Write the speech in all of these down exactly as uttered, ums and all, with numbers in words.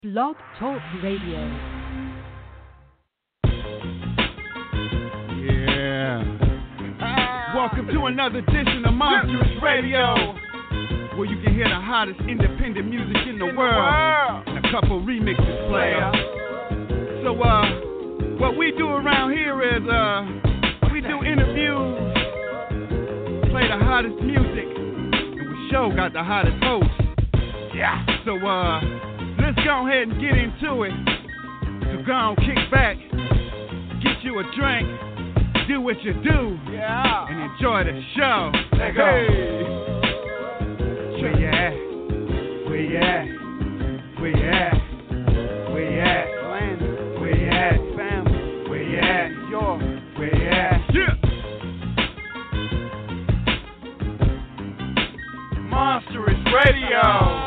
Blog Talk Radio. Yeah. Welcome to another edition of Monstrous Radio, where you can hear the hottest independent music in the world and a couple remixes player. So, uh, what we do around here is, uh, we do interviews, play the hottest music, and we sure got the hottest host. Yeah. So, uh, let's go ahead and get into it. So go on, kick back, get you a drink, do what you do, yeah, and enjoy the show. Let go. Hey. Where you at? Where you at? Where you at? Where you at? Where you at? Family. Where you at? Yo. Where you at? Yeah. Monstrous Radio.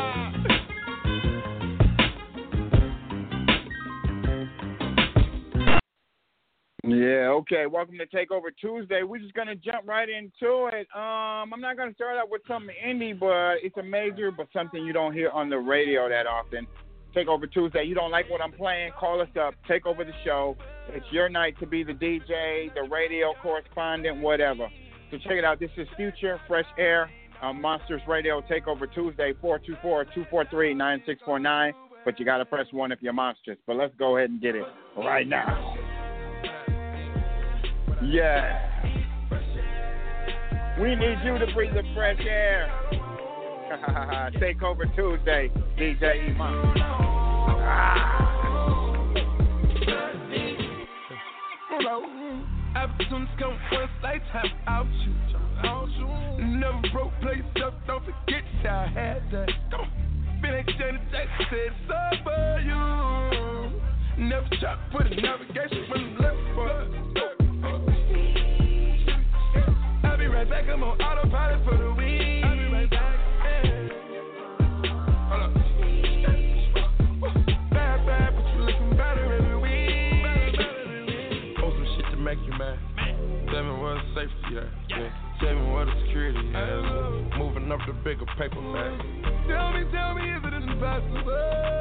Yeah, okay. Welcome to Takeover Tuesday. We're just going to jump right into it. Um, I'm not going to start out with something indie, but it's a major, but something you don't hear on the radio that often. Takeover Tuesday. You don't like what I'm playing, call us up. Take over the show. It's your night to be the D J, the radio correspondent, whatever. So check it out. This is Future, Fresh Air, um, Monsters Radio, Takeover Tuesday, four two four, two four three, nine six four nine. But you got to press one if you're monstrous. But let's go ahead and get it right now. Yeah. We need you to breathe the fresh air. Take over Tuesday, D J Iman. Ah. Opportunities come once, lifetime out you. Never broke, place up, don't forget I had that. Come on. Been exchanging Jackson said it's all for you. Never try to put a navigation from the left foot. I'll be right back, I'm on autopilot for the week. I'll be right back. Yeah. Hold up. Bad, bad, but you looking better every week. Post some shit to make you mad. Tell me where the safety at. Yeah. Tell me where the security at. Moving up the bigger paper bag. Tell me, tell me, is it impossible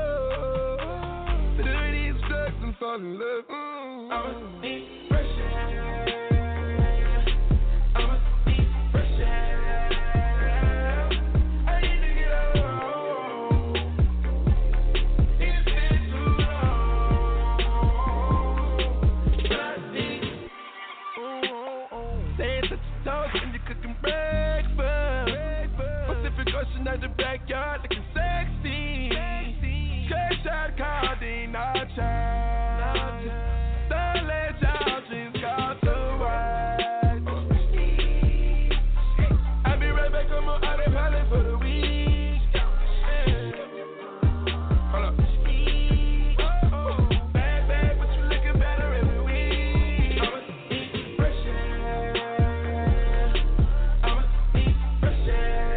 to do these drugs and fall in love? Mm. I was deep pressure. At the backyard looking sexy. Cash out calling our child. Don't let y'all dreams go to waste. I'll be right back, I'm on autopilot for the week. Hold up. Oh, bad, bad, but you looking better every week. I'ma eat fresh air. I'ma eat fresh air.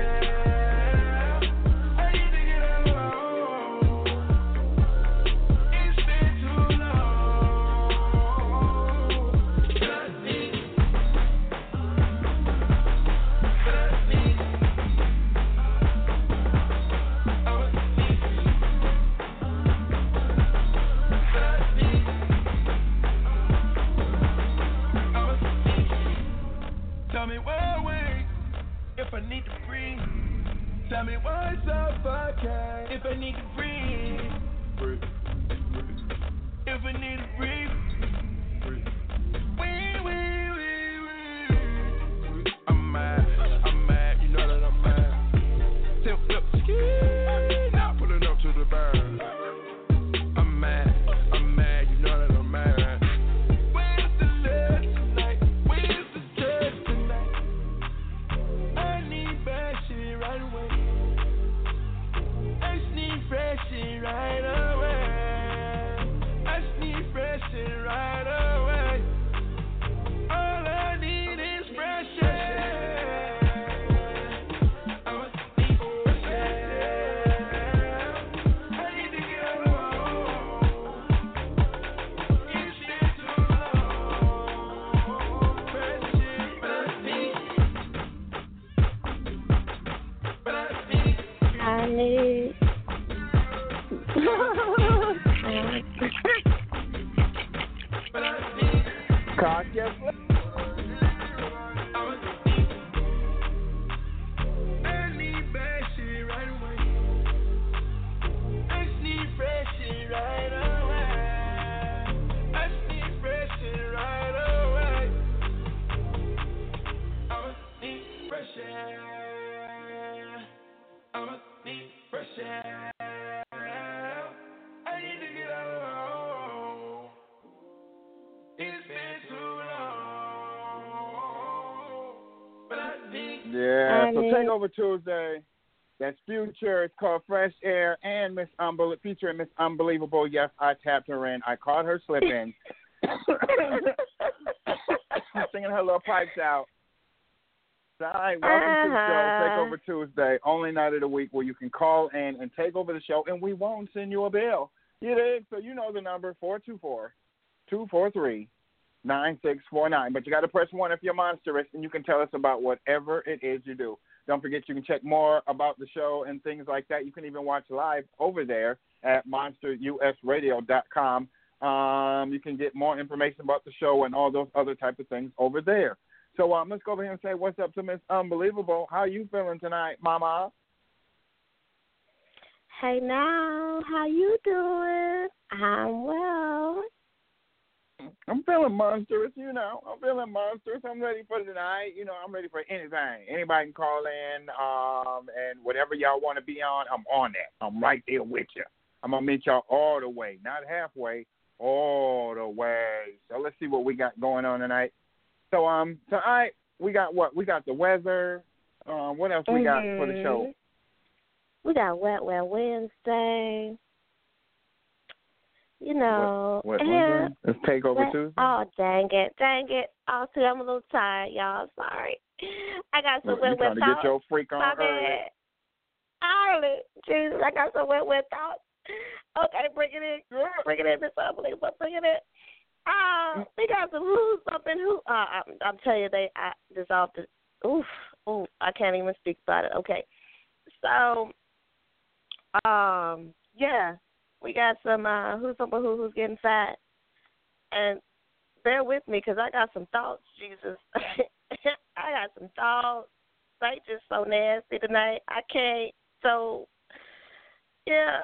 Tell me why suffocate if I need to breathe. Breathe. Breathe. If I need to breathe. Breathe. Wee, wee, wee, wee. I'm mad. I'm mad. You know that I'm mad. Tip flip ski. Now pulling up to the burn. I'm mad. I'm mad. You know that I'm mad. Where's the love tonight? Where's the judge tonight? I need bad shit right away. Fresh Yes, Yeah, so Takeover Tuesday. That's Future. It's called Fresh Air and Miss Unbelievable, featuring Miss Unbelievable. Yes, I tapped her in. I caught her slipping. Singing her little pipes out. All right, welcome uh-huh. to the show, Takeover Tuesday, only night of the week where you can call in and take over the show, and we won't send you a bill. You dig? So you know the number, four two four, two four three, nine six four nine. But you got to press one if you're monstrous, and you can tell us about whatever it is you do. Don't forget you can check more about the show and things like that. You can even watch live over there at monster u s radio dot com. Um, you can get more information about the show and all those other type of things over there. So um, let's go over here and say what's up to Miss Unbelievable. How you feeling tonight, Mama? Hey now, how you doing? I'm well. I'm feeling monstrous, you know. I'm feeling monstrous. I'm ready for tonight. You know, I'm ready for anything. Anybody can call in, um, and whatever y'all want to be on, I'm on that. I'm right there with you. I'm going to meet y'all all the way, not halfway, all the way. So let's see what we got going on tonight. So, um, tonight we got what? We got the weather. Um, what else we got mm-hmm. for the show? We got Wet Wet Wednesday. You know, what, what and let's take over let, Tuesday. Oh, dang it, dang it! Oh, see, I'm a little tired, y'all. Sorry, I got some well, wet wet thoughts. thoughts. Get your freak on early. Early, Jesus, I got some wet wet thoughts. Okay, bring it in, bring it in, Miss Unbelievable, bring it in. Ah, uh, we got some who's something who. Uh, I'm, I'm telling you, they I dissolved it. Oof, oof, I can't even speak about it. Okay, so, um, yeah. We got some uh, who's some who who's getting fat, and bear with me because I got some thoughts. Jesus, I got some thoughts. They just so nasty tonight. I can't. So, yeah.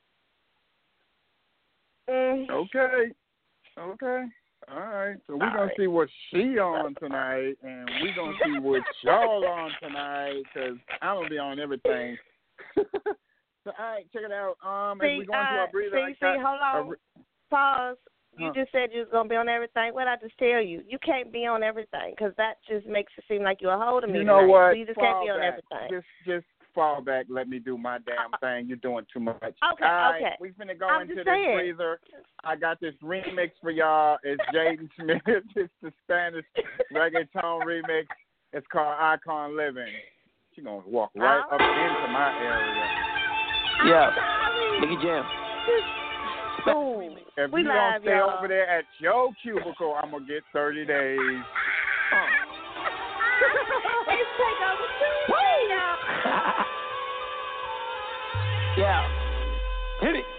Mm. Okay. Okay. All right. So we're gonna see what she on tonight, and we're gonna see what y'all on tonight because I'm gonna be on everything. So, all right, check it out. Um, see, as we go into uh, our breather, see, see, hold on. Re- Pause. You huh. just said you was going to be on everything. What I just tell you? You can't be on everything because that just makes it seem like you're holding me. You know tonight. what? So you just fall can't be on back. everything. Just, just fall back. Let me do my damn thing. You're doing too much. Okay, all right, okay. We're finna go I'm into this saying. breather. I got this remix for y'all. It's Jaden Smith. It's the Spanish reggaeton remix. It's called Icon Living. She's going to walk right oh. up into my area. Yeah, Nicky Jam. Oh, if we you live, don't stay y'all. over there at your cubicle, I'm gonna get thirty days. Oh. It's Takeover Tuesday, y'all. Yeah, hit it.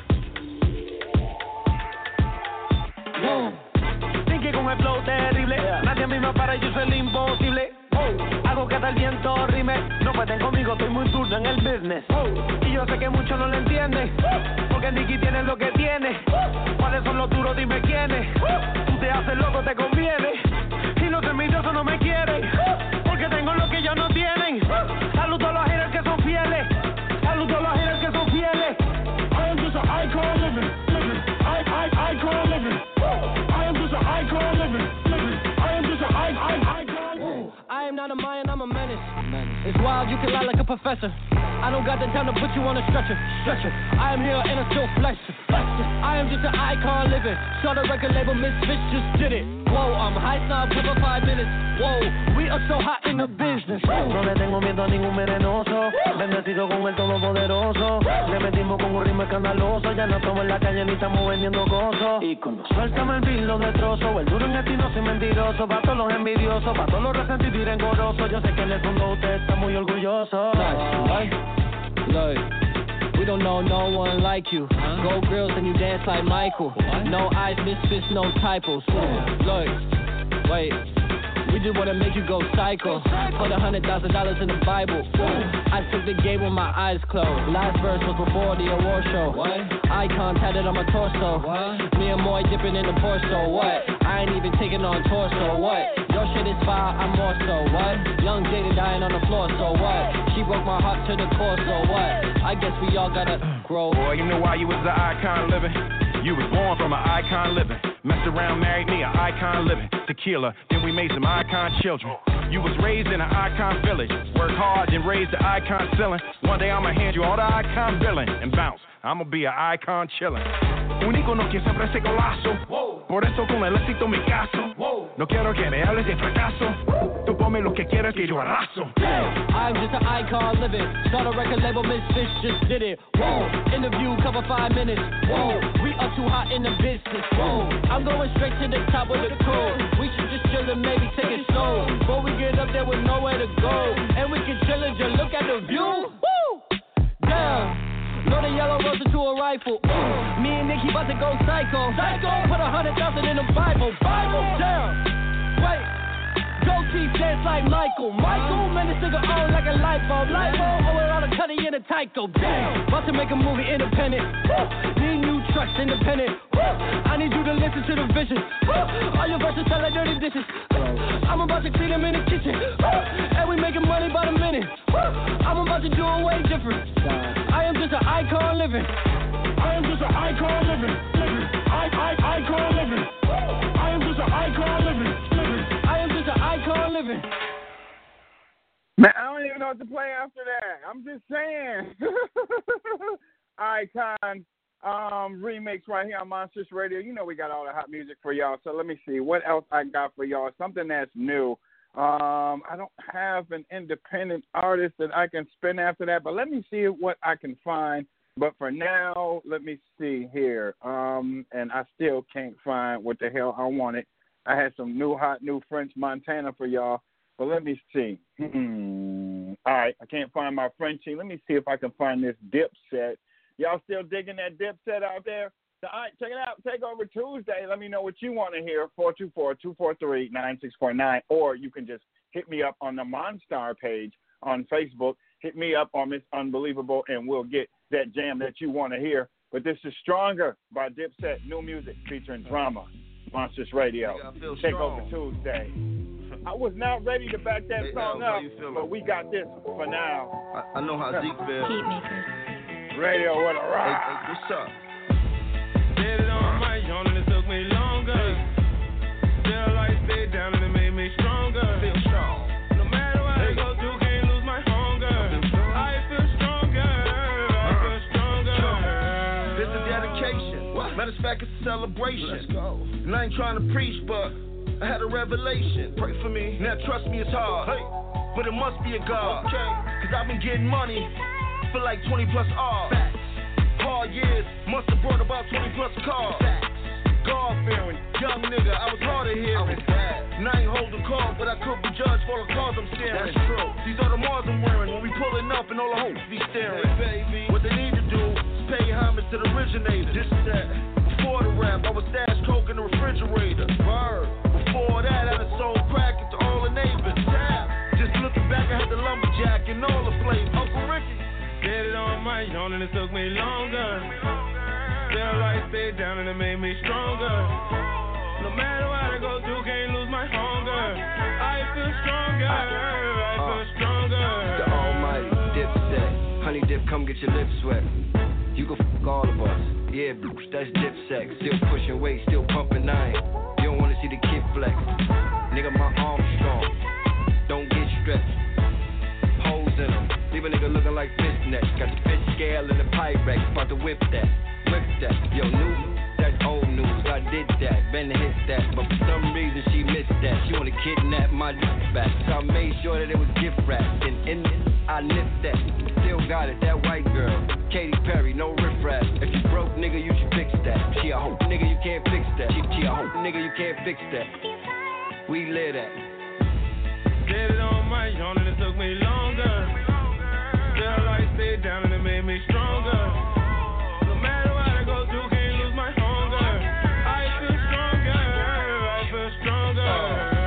Yeah. Dije con el flow terrible, yeah. Nadie a mí me para, yo soy el imposible. Oh. Hago que hasta el viento rime. No pueden conmigo, estoy muy duro en el business. Oh. Y yo sé que muchos no lo entienden. Oh. Porque Nicky tiene lo que tiene. Oh. ¿Cuáles son los duros? Dime quiénes. Oh. Tú te haces loco, te conviene. Y los envidiosos no me quieren. Oh. Porque tengo lo que ellos no tienen. Oh. Saludo a los haters que son fieles. Saludo a los haters que son fieles. I am just an icon living. Living. I, I, icon living. Oh. I am just an icon living. Living. I am just an I, I, icon. I am not a Mayan, I'm a menace. It's wild, you can lie like a professor. I don't got the time to put you on a stretcher. Stretcher. I am here and I'm still flexing. I am just an icon living. Saw the record label, Misfits just did it. Whoa, I'm high snob, cover five minutes. Whoa, we are so hot in the business. No le tengo miedo a ningún venenoso. Bendecido con el todopoderoso. Le metimos con un ritmo escandaloso. Ya no estamos en la calle ni estamos vendiendo cosas. Suéltame el filo de trozo. El duro en el tino sin mentiroso. Pa' todos los envidiosos, pa' todos los resentidos y rencorosos. Yo sé que en el fondo usted está muy orgulloso. Nice, look, we don't know no one like you. Huh? Gold grills and you dance like Michael. What? No eyes, misfits, no typos. Yeah. Look, Wait. We just wanna make you go psycho. Put a hundred thousand dollars in the Bible. I took the game with my eyes closed. Last verse was before the award show. What? Icon tatted on my torso. What? Me and Moy dipping in the torso. What? I ain't even taking on torso. What? Your shit is fire, I'm more so. What? Young Jada dying on the floor. So what? She broke my heart to the core. So what? I guess we all gotta grow. Boy, you know why you was an icon living? You was born from an icon living. Messed around, married me, an icon living. Tequila, then we made some icon children. You was raised in an icon village. Work hard, then raise the icon ceiling. One day I'ma hand you all the icon billing and bounce. I'ma be an icon chillin'. Un ícono que siempre ese golazo. Por eso con el éxito me caso. No quiero que me hables de fracaso. Tú ponme lo que quieras que yo arraso. I'm just an icon living. Start a record label, Misfits just did it. Whoa, interview cover five minutes. Whoa, we up too hot in the business. Whoa, I'm going straight to the top with the crew. We should just chill and maybe take it slow. Before we get up there with nowhere to go. And we can chill and just look at the view. Woo, damn. Load a yellow rose into a rifle. Ooh. Me and Nicky about to go psycho. Psycho. Put a hundred thousand in the Bible. Bible. Damn. Wait. Goatee dance like Michael. Michael. Man, this nigga on like a light bulb. Light bulb. Oh, without a cutty in a Tyco. Damn. About to make a movie independent. Woo. Need new trucks independent. Woo. I need you to listen to the vision. Woo. All your verses sound like dirty dishes. I'm about to clean them in the kitchen. Woo. And we making money by the minute. Woo. I'm about to do it way different. I am just an icon living. I am just an icon living. Living. I, I, icon living. I am just an icon living. Living. I am just an icon living. Man, I don't even know what to play after that. I'm just saying. Icon um, remix right here on Monsters Radio. You know we got all the hot music for y'all. So let me see what else I got for y'all. Something that's new. Um, I don't have an independent artist that I can spin after that, but let me see what I can find. But for now, let me see here. Um, and I still can't find what the hell I wanted. I had some new hot new French Montana for y'all, but let me see. Hmm. All right, I can't find my Frenchie. Let me see if I can find this Dipset. Y'all still digging that Dipset out there? So, all right, check it out. Take over Tuesday. Let me know what you want to hear. four two four, two four three, nine six four nine. Or you can just hit me up on the Monstar page on Facebook. Hit me up on Miss Unbelievable, and we'll get that jam that you want to hear. But this is Stronger by Dipset. New music featuring drama. Monsters Radio. Take over Tuesday. I was not ready to back that hey, song up, but we got this for now. I, I know how Zeke feels. Heatmakers. Radio, what a rock. Hey, hey, what's up? Did it on my own and it took me longer. Still I stayed down and it made me stronger. Feel strong. No matter what I go through, can't lose my hunger. I feel stronger. I feel stronger. This is dedication. What? Matter of fact, it's a celebration. Let's go. And I ain't trying to preach, but I had a revelation. Pray for me. Now trust me, it's hard. Hey. But it must be a God. Okay. Cause I've been getting money for like twenty plus hours. Hard years, must have brought about twenty plus cars. God-fearing, young nigga, I was hard of hearing. And I ain't holding call, but I could be judged for the cars I'm staring. That's true. These are the Mars I'm wearing when we pulling up and all the hoes be staring. Hey, baby. What they need to do is pay homage to the originator. This is that. Before the rap, I was stash coke in the refrigerator. Bird. Before that, I done sold crack to all the neighbors. Tap. Just looking back, I had the lumberjack and all the flavors. Uncle Ricky. Did it on my own and it took me longer. Still I stayed down and it made me stronger. No matter what I go through, can't lose my hunger. I feel stronger, I feel stronger. The almighty Dipset. Honey dip, come get your lips wet. You can fuck all of us. Yeah, that's Dipset. Still pushing weight, still pumping iron. You don't wanna see the kid flex. Nigga, my arm's strong. Don't get stressed. Holes in them. Leave a nigga looking like fishnet. Got the fish scale and the Pyrex. About to whip that, whip that. Yo, new, that's old news. I did that, been to hit that. But for some reason she missed that. She wanna kidnap my back. So I made sure that it was gift wrapped. And in it, I nipped that. Still got it, that white girl. Katy Perry, no riffraff. If you broke, nigga, you should fix that. She a hoe, nigga, you can't fix that. She, she a hoe, nigga, you can't fix that. We live that. Did it on my own and it took me longer. Still I stayed down and it made me stronger. No matter what I go through, can't lose my hunger. I feel stronger, I feel stronger.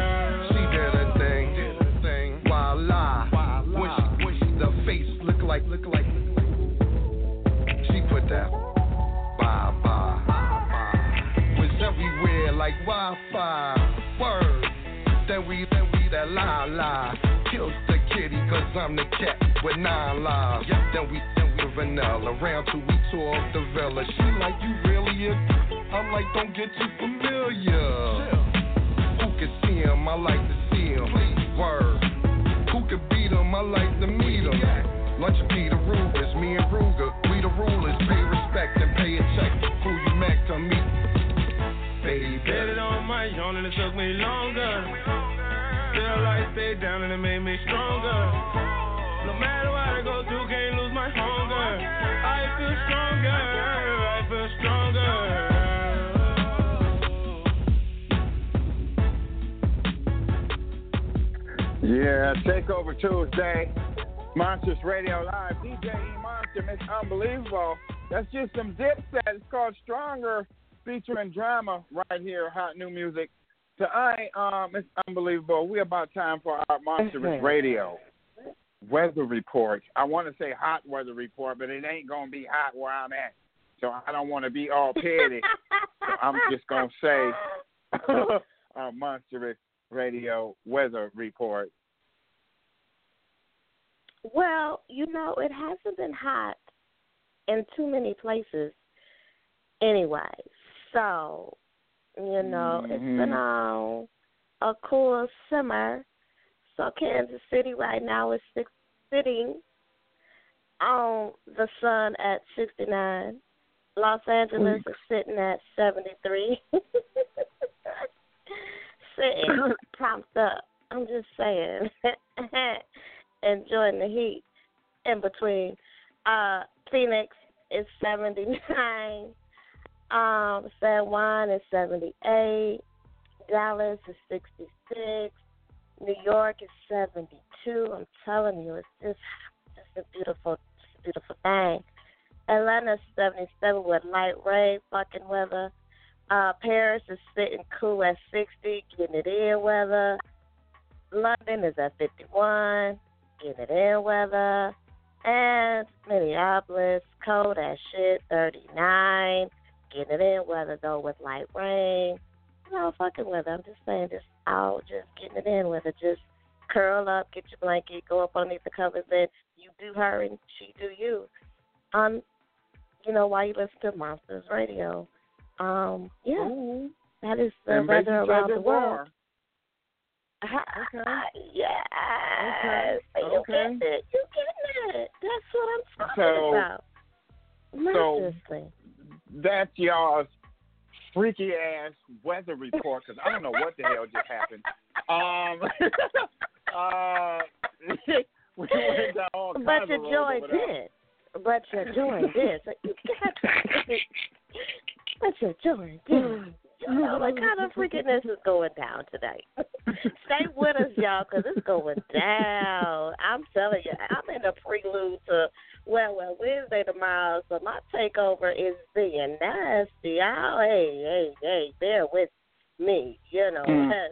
Wi-Fi. Word. Then we, then we that lie, lie. Kills the kitty, cause I'm the cat with nine lives. Yep. Then we, then we vanilla. Round two, we tore up the villa. She like, you really a... I'm like, don't get too familiar. Chill. Who can see him? I like to see him. Please. Word. Who can beat him? I like to meet him. Yeah. Lunch of Peter Rugers, me and Ruger. We the rulers. Pay respect and pay a check. Who you Mac to meet? Baby. Get it on my own and it took me longer. Still I stayed down and it made me stronger. No matter what I go through, can't lose my hunger. I feel stronger. I feel stronger. Yeah, Takeover Tuesday, Monsters Radio Live, D J E Monster, It's Unbelievable. That's just some Dipset. It's called Stronger, featuring Drama right here, hot new music. Tonight, um, it's unbelievable. We're about time for our Monsters Radio weather report. I want to say hot weather report, but it ain't going to be hot where I'm at. So I don't want to be all petty. So I'm just going to say our Monsters Radio weather report. Well, you know, it hasn't been hot in too many places anyway. So, you know, mm-hmm. it's been on a cool summer. So Kansas City right now is six, sitting on the sun at sixty-nine. Los Angeles is sitting at seventy-three. Sitting propped up. I'm just saying. Enjoying the heat in between. Uh, Phoenix is seventy-nine. Um, San Juan is seventy-eight. Dallas is sixty-six. New York is seventy-two. I'm telling you, it's just, just a beautiful, just a beautiful thing. Atlanta's seventy-seven with light rain, fucking weather. Uh, Paris is sitting cool at sixty, getting it in weather. London is at fifty-one, getting it in weather. And Minneapolis, cold as shit, thirty-nine, getting it in weather though with light rain. No fucking weather. I'm just saying, just out, just getting it in weather. Just curl up, get your blanket, go up underneath the covers, and you do her and she do you. Um, you know, while you listen to Monsters Radio. Um, yeah, Ooh. That is the and weather around the world. Okay. Yes. Okay. You okay. getting it. You getting it. That's what I'm talking so, about. Seriously. So that's y'all's freaky ass weather report, because I don't know what the hell just happened. Um, uh, we went down all kinds but of your joy did. But your joy did. So you got to, but your joy did. You know, what kind of freakiness is going down today? Stay with us, y'all, because it's going down. I'm telling you, I'm in a prelude to, well, well, Wednesday tomorrow, so my takeover is being nasty. Oh, hey, hey, hey, bear with me, you know. Mm.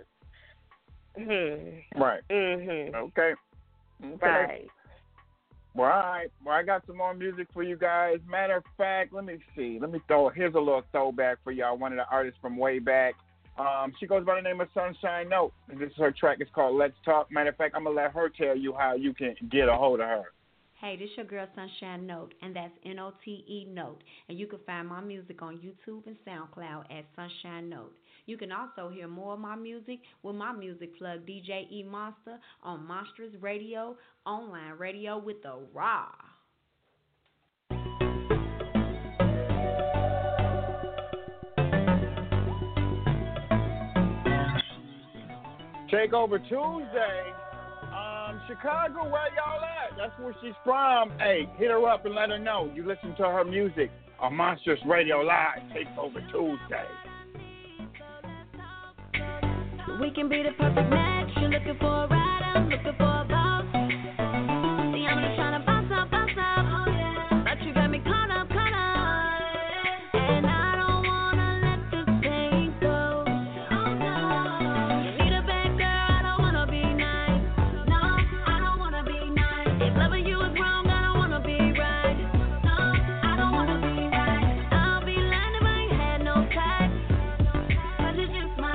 Hmm. Right. Mm-hmm. Okay. okay. Right. Well, all right. Well, I got some more music for you guys. Matter of fact, let me see. Let me throw. Here's a little throwback for y'all. One of the artists from way back. Um, she goes by the name of Sunshine Note. And this is her track. It's called Let's Talk. Matter of fact, I'm going to let her tell you how you can get a hold of her. Hey, this your girl Sunshine Note, and that's N O T E Note. And you can find my music on YouTube and SoundCloud at Sunshine Note. You can also hear more of my music with my music plug, D J E Monster, on Monsters Radio, online radio with the raw. Takeover Tuesday. Um, Chicago, where y'all at? That's where she's from. Hey, hit her up and let her know you listen to her music on Monsters Radio Live. Takeover Tuesday. We can be the perfect match. You're looking for a ride, I'm looking for a boss. See, I'm just trying to bounce up, bounce up. But you got me caught up, caught up. And I don't wanna let this thing go. You need a bad girl, I don't wanna be nice. No, I don't wanna be nice. If loving you is wrong, I don't wanna be right. No, I don't wanna be right. I'll be lying if I ain't had no tact. Cause it's just my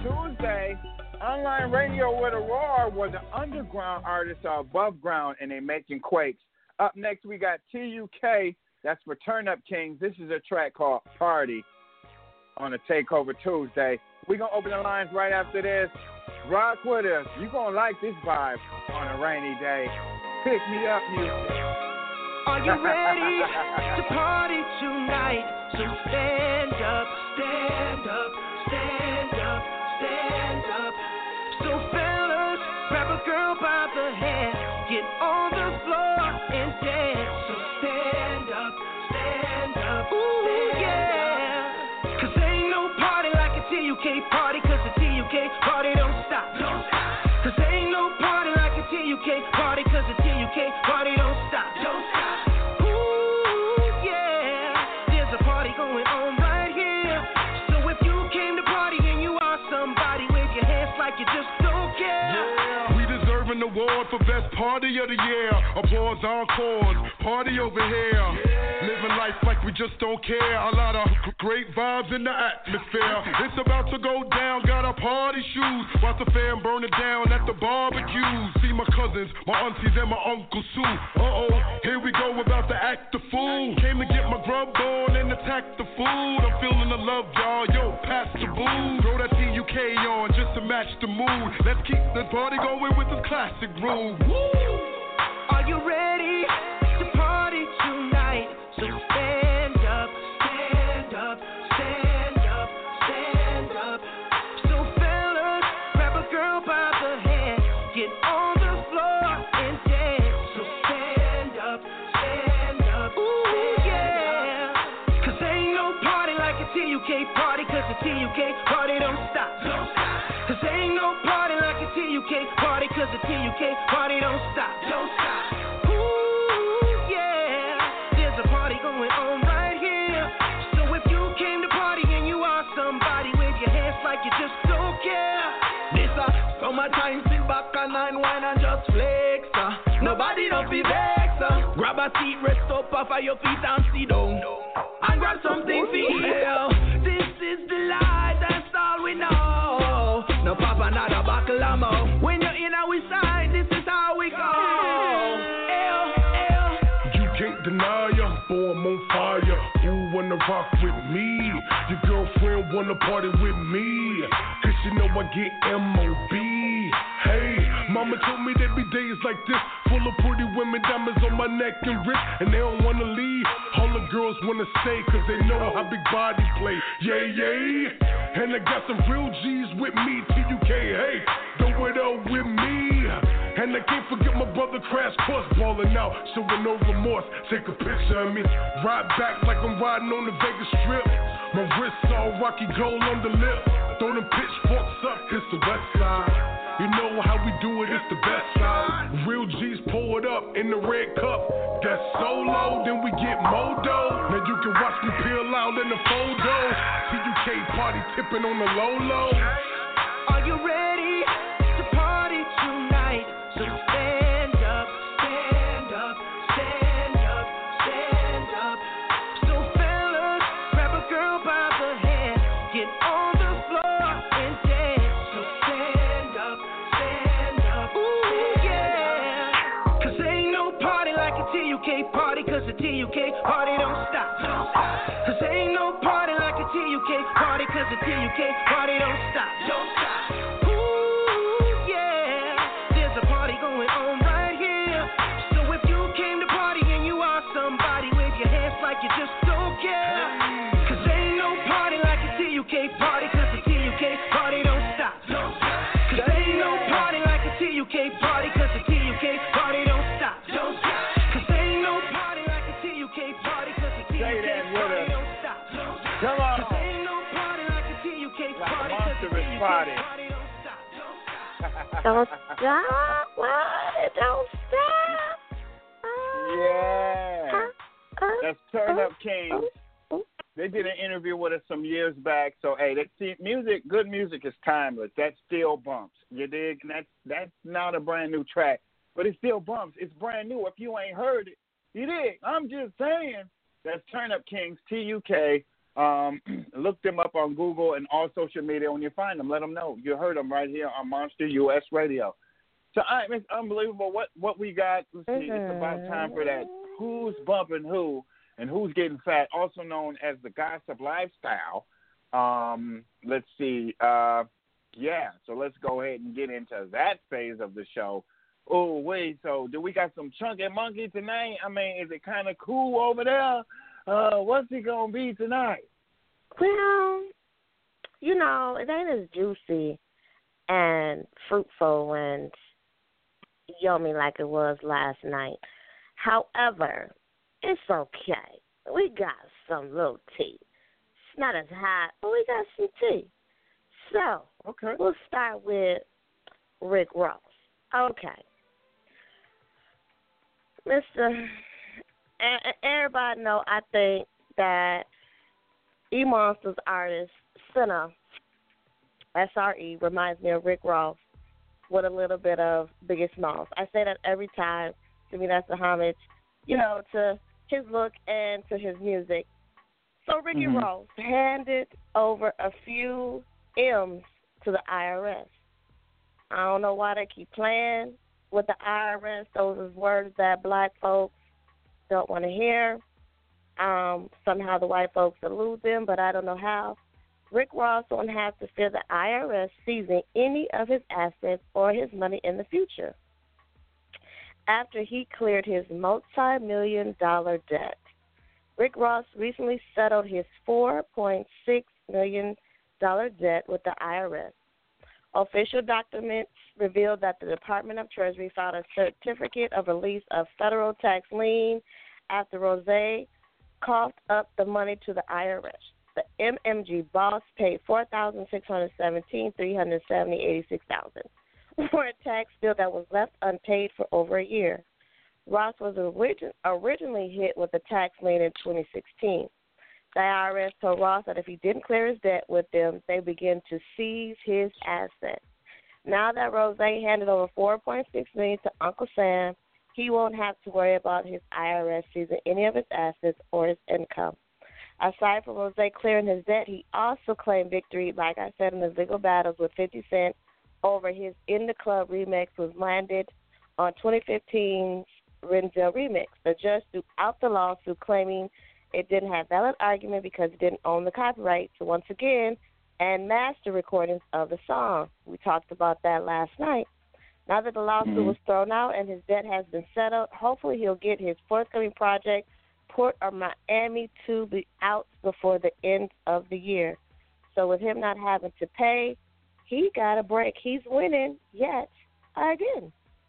Tuesday. Online radio with a roar where the underground artists are above ground and they making quakes. Up next, we got T U K. That's for Turn Up Kings. This is a track called Party on a Takeover Tuesday. We're going to open the lines right after this. Rock with us. You're going to like this vibe on a rainy day. Pick me up, music. Are you ready to party tonight? So stand up, stand up, stand up, stand up. So fellas, grab a girl by the hand, get on the floor and dance. So stand up, stand up, ooh yeah. Cause ain't no party like a T U K party, cause the T U K party don't stop. Don't stop. Cause ain't no party like a T U K party, cause the T U K party don't stop. Don't stop. Going on right here. So if you came to party and you are somebody, wave your hands like you just don't care. Yeah, we deserve an award for best party of the year. Applause, encores, party over here. Yeah. Living life like we just don't care. A lot of great vibes in the atmosphere. It's about to go down, got our party shoes. Watch the fam burn it down at the barbecue. See my cousins, my aunties, and my Uncle Sue. Uh-oh, here we go, about to act the fool. Came to get my grub on and attack the food. I'm feeling the love, y'all. Yo, pass the booze. Throw that T U K on just to match the mood. Let's keep the party going with this classic groove. Woo! Are you ready to party tonight? So stand up, stand up, stand up, stand up. So fellas, grab a girl by the hand, get on the floor and dance. So stand up, stand up, ooh yeah. Cause ain't no party like a T U K party, cause the T U K party don't stop. Don't stop. Cause ain't no party like a T U K party, cause the T U K party don't stop. Don't stop. Ooh yeah, there's a party going on right here. So if you came to party and you are somebody, wave your hands like you just don't care. This a summertime, sit back and nine wine and just flex. Uh. Nobody don't be vex. Uh. Grab a seat, rest up off of your feet and sit down. And grab something for you. This is the life, that's all we know. No pop another buckle of more. When you're in our side, this is how we go. Ew, ew. You can't deny ya, boy, I'm on fire. Who wanna rock with me? Your girlfriend wanna party with me. Cause you know I get M O B. Hey, mama told me there'd be days like this, full of pretty women, diamonds on my neck and wrist, and they don't wanna leave. All the girls wanna stay, cause they know how big bodies play. Yeah, yeah. And I got some real G's with me, T U K, hey, go it up with me. And I can't forget my brother Crash Course balling out, showing no remorse. Take a picture of me, ride back like I'm riding on the Vegas Strip. My wrist all rocky gold on the lip. Throw them pitchforks up, it's the west side. You know how we do it, it's the best side. Real G's pour it up in the red cup. That's solo, then we get modo. Now you can watch me peel out in the photo. T U K party tipping on the low low. Are you ready to party tonight? So stand up, stand up, stand up, stand up. So fellas, grab a girl by the hand, get on the floor and dance. So stand up, stand up, ooh yeah. Cause ain't no party like a T U K party, cause the T U K party don't stop. Cause ain't no party like a T U K party, cause the T U K party don't stop. Don't stop. Ooh yeah, there's a party going on right here. So if you came to party and you are somebody, wave your hands like you just don't care. Cause ain't no party like a T U K party, cause the T U K party don't stop. Cause ain't no party like a T U K party, cause the T U K party don't stop. Cause ain't no party like a T U K party, cause the T U K party don't stop. Come on. Cause ain't no party like a T U K party, cause the T U K party don't stop. Don't stop, what? Don't stop. Yeah. That's Turn Up Kings. They did an interview with us some years back. So, hey, that, see, music, good music is timeless. That still bumps. You dig? And that's, that's not a brand new track, but it still bumps. It's brand new. If you ain't heard it, you dig? I'm just saying. That's Turn Up Kings, T U K, Um, look them up on Google and all social media when you find them. Let them know you heard them right here on Monster U S Radio. So I, it's unbelievable what what we got. Let's see, it's about time for that. Who's bumping who and who's getting fat? Also known as the gossip lifestyle. Um, let's see. Uh, yeah, so let's go ahead and get into that phase of the show. Oh wait, so do we got some Chunky Monkey tonight? I mean, is it kind of cool over there? Uh, what's he gonna be tonight? Well, you know, it ain't as juicy and fruitful and yummy like it was last night. However, it's okay. We got some little tea. It's not as hot, but we got some tea. So, okay, we'll start with Rick Ross. Okay. Mister Everybody know, I think, that E-Monster's artist, Sinner, S R E, reminds me of Rick Ross with a little bit of Biggie Smalls. I say that every time. To me, that's a homage, you know, to his look and to his music. So Ricky mm-hmm. Ross handed over a few M's to the I R S. I don't know why they keep playing with the I R S. Those are words that black folks don't want to hear. Um, somehow the white folks elude them, but I don't know how. Rick Ross won't have to fear the I R S seizing any of his assets or his money in the future after he cleared his multi-million dollar debt. Rick Ross recently settled his four point six million dollars debt with the I R S. Official documents revealed that the Department of Treasury filed a certificate of release of federal tax lien after Rose coughed up the money to the I R S. The M M G boss paid four thousand six hundred seventeen thousand three hundred seventy dollars and eighty-six cents for a tax bill that was left unpaid for over a year. Ross was origin- originally hit with a tax lien in twenty sixteen. The I R S told Ross that if he didn't clear his debt with them, they began to seize his assets. Now that Rose handed over four point six million dollars to Uncle Sam, he won't have to worry about his I R S seizing any of his assets or his income. Aside from Rose clearing his debt, he also claimed victory, like I said, in the legal battles with fifty Cent over his In the Club remix was landed on twenty fifteen's Renzel remix. The judge threw out the lawsuit, claiming it didn't have valid argument because it didn't own the copyright to, once again, and master recordings of the song. We talked about that last night. Now that the lawsuit mm-hmm. was thrown out and his debt has been settled, hopefully he'll get his forthcoming project, Port of Miami, to be out before the end of the year. So with him not having to pay, he got a break. He's winning yet again.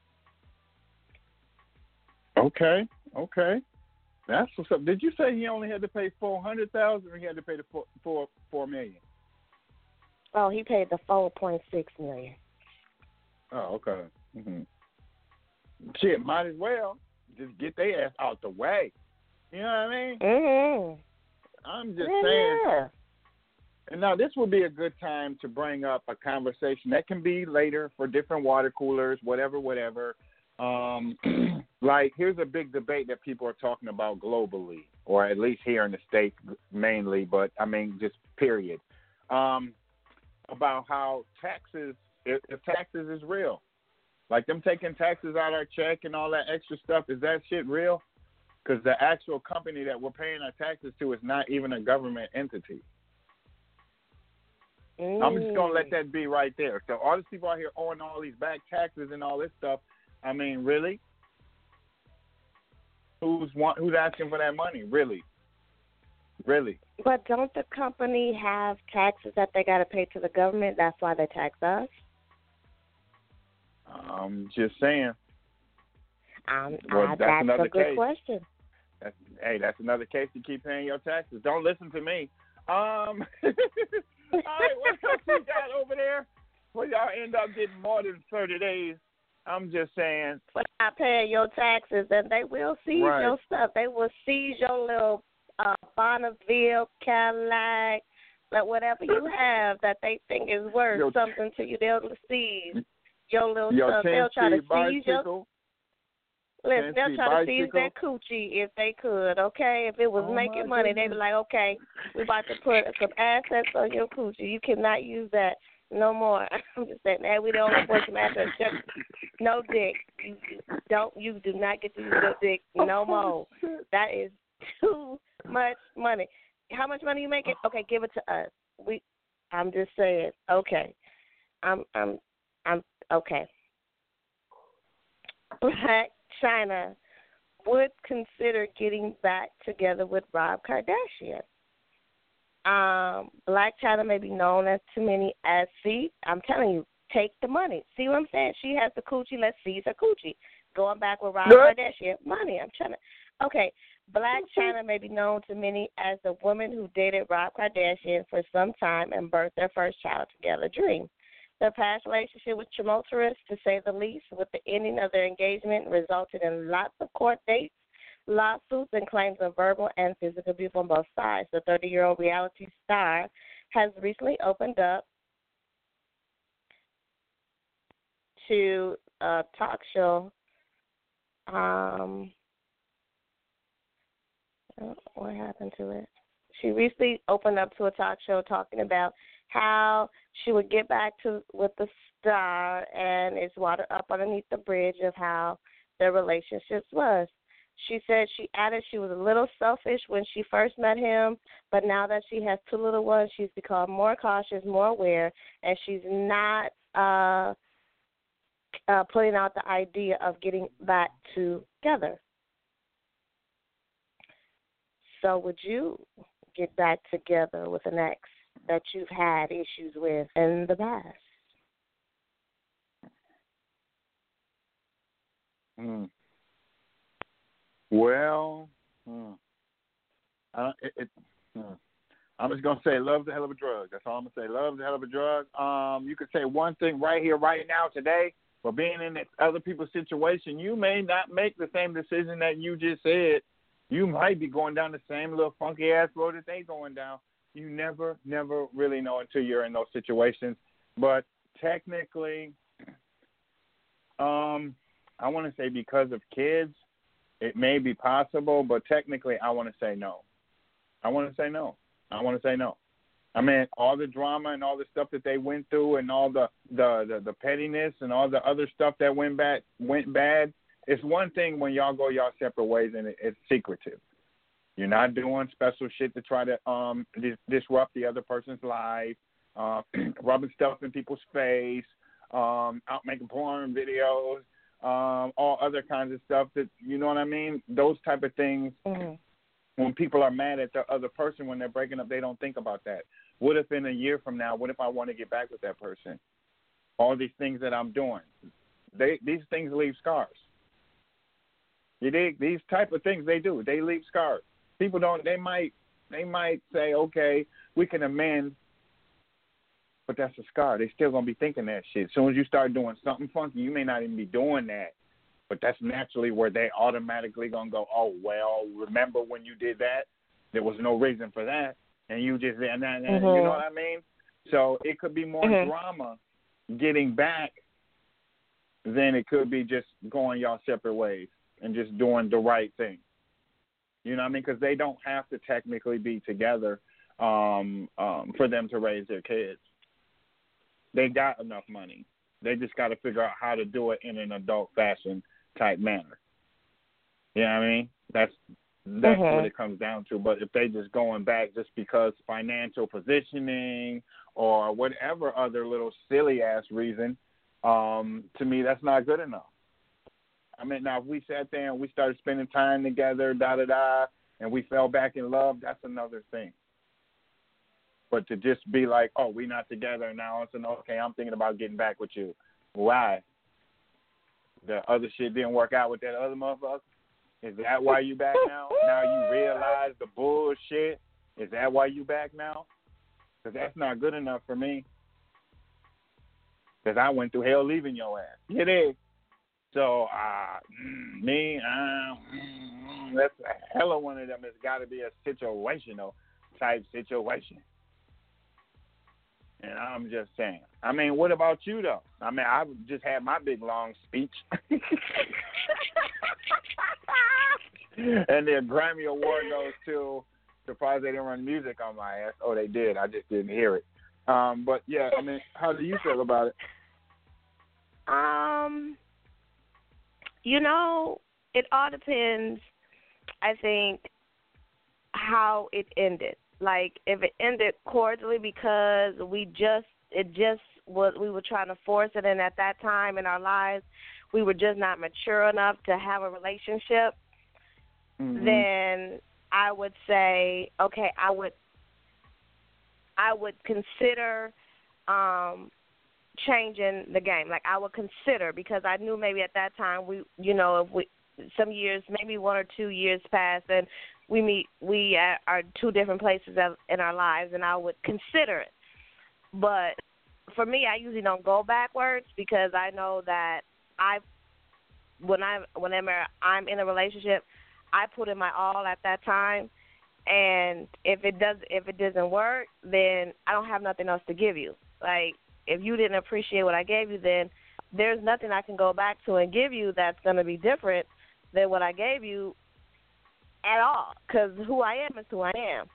Okay, okay. That's what's up. Did you say he only had to pay four hundred thousand, or he had to pay the four four four million? Oh, he paid the four point six million. Oh, okay. Mm-hmm. Shit, might as well just get their ass out the way. You know what I mean? Mm-hmm. I'm just yeah. saying. And now this would be a good time to bring up a conversation that can be later for different water coolers, whatever, whatever. Um, like, here's a big debate that people are talking about globally, or at least here in the States mainly, but I mean, just period, um, about how taxes, if, if taxes is real, like them taking taxes out our check and all that extra stuff, is that shit real? Because the actual company that we're paying our taxes to is not even a government entity. Mm. I'm just going to let that be right there. So all these people out here owing all these back taxes and all this stuff, I mean, really? Who's want, who's asking for that money? Really? Really? But don't the company have taxes that they got to pay to the government? That's why they tax us? I'm just saying. Um, well, uh, that's that's another a good case. question. That's, hey, that's another case to keep paying your taxes. Don't listen to me. Um, all right, what else you got over there? Well, y'all end up getting more than thirty days. I'm just saying. But not paying your taxes, and they will seize right. your stuff. They will seize your little uh, Bonneville, Cadillac, like whatever you have that they think is worth your something to you. They'll seize your little your stuff. They'll try to seize bicycle. your. Listen, they'll fancy try to seize bicycle. that coochie if they could, okay? If it was Oh, my making money, they'd be goodness. like, okay, we about to put some assets on your coochie. You cannot use that no more. I'm just saying that we don't put some assets. Just no dick. You you don't. You do not get to use your dick no more. That is too much money. How much money you making? Okay, give it to us. We. I'm just saying. Okay. I'm. I'm. I'm. Okay. Black China would consider getting back together with Rob Kardashian. Um, Black China may be known as to many as see. I'm telling you, take the money. See what I'm saying? She has the coochie. Let's seize her coochie. Going back with Rob Good. Kardashian, money. I'm trying to. Okay, Black China may be known to many as the woman who dated Rob Kardashian for some time and birthed their first child together. Dream. Their past relationship was tumultuous, to say the least, with the ending of their engagement resulted in lots of court dates, lawsuits, and claims of verbal and physical abuse on both sides. The thirty-year-old reality star has recently opened up to a talk show. Um, what happened to it? She recently opened up to a talk show talking about how she would get back to with the star, and it's water up underneath the bridge of how their relationships was. She said she added she was a little selfish when she first met him, but now that she has two little ones, she's become more cautious, more aware, and she's not uh, uh, putting out the idea of getting back together. So would you get back together with an ex that you've had issues with in the past? Hmm. Well, hmm. uh, it, it, hmm. I'm just gonna say, love's a hell of a drug. That's all I'm gonna say. Love's a hell of a drug. Um, you could say one thing right here, right now, today, for being in other people's situation. You may not make the same decision that you just said. You might be going down the same little funky ass road that they going down. You never, never really know until you're in those situations. But technically, um, I want to say because of kids, it may be possible, but technically I want to say no. I want to say no. I want to say no. I mean, all the drama and all the stuff that they went through and all the, the, the, the pettiness and all the other stuff that went bad, went bad, it's one thing when y'all go y'all separate ways and it, it's secretive. You're not doing special shit to try to um, dis- disrupt the other person's life, uh, rubbing stuff in people's face, um, out making porn videos, um, all other kinds of stuff that, you know what I mean? Those type of things, mm-hmm. When people are mad at the other person when they're breaking up, they don't think about that. What if in a year from now, what if I want to get back with that person? All these things that I'm doing, they these things leave scars. You dig? These type of things they do. They leave scars. People don't. They might. They might say, "Okay, we can amend," but that's a scar. They still gonna be thinking that shit. As soon as you start doing something funky, you may not even be doing that, but that's naturally where they automatically gonna go. Oh well, remember when you did that? There was no reason for that, and you just and that. And mm-hmm. You know what I mean? So it could be more mm-hmm. drama getting back than it could be just going y'all separate ways and just doing the right thing. You know what I mean? Because they don't have to technically be together um, um, for them to raise their kids. They got enough money. They just got to figure out how to do it in an adult fashion type manner. You know what I mean? That's that's mm-hmm. what it comes down to. But if they just going back just because financial positioning or whatever other little silly ass reason, um, to me that's not good enough. I mean, now, if we sat there and we started spending time together, da-da-da, and we fell back in love, that's another thing. But to just be like, oh, we not together now, it's an okay, I'm thinking about getting back with you. Why? The other shit didn't work out with that other motherfucker? Is that why you back now? Now you realize the bullshit? Is that why you back now? Because that's not good enough for me. Because I went through hell leaving your ass. It is. So, uh, me, uh, that's a hell of one of them. It's got to be a situational type situation. And I'm just saying. I mean, what about you, though? I mean, I just had my big, long speech. And the Grammy Award goes to, surprised they didn't run music on my ass. Oh, they did. I just didn't hear it. Um, but, yeah, I mean, how do you feel about it? Um, you know, it all depends, I think, how it ended. Like, if it ended cordially because we just, it just was, we were trying to force it, and at that time in our lives, we were just not mature enough to have a relationship, mm-hmm. then I would say, okay, I would, I would consider um, changing the game. Like, I would consider, because I knew maybe at that time we, you know, if we, some years, maybe one or two years passed, and we meet, we are two different places in our lives, and I would consider it. But for me, I usually don't go backwards, because I know that I, when I, whenever I'm in a relationship, I put in my all at that time, and if it does, if it doesn't work, then I don't have nothing else to give you. Like, if you didn't appreciate what I gave you, then there's nothing I can go back to and give you that's going to be different than what I gave you at all, because who I am is who I am.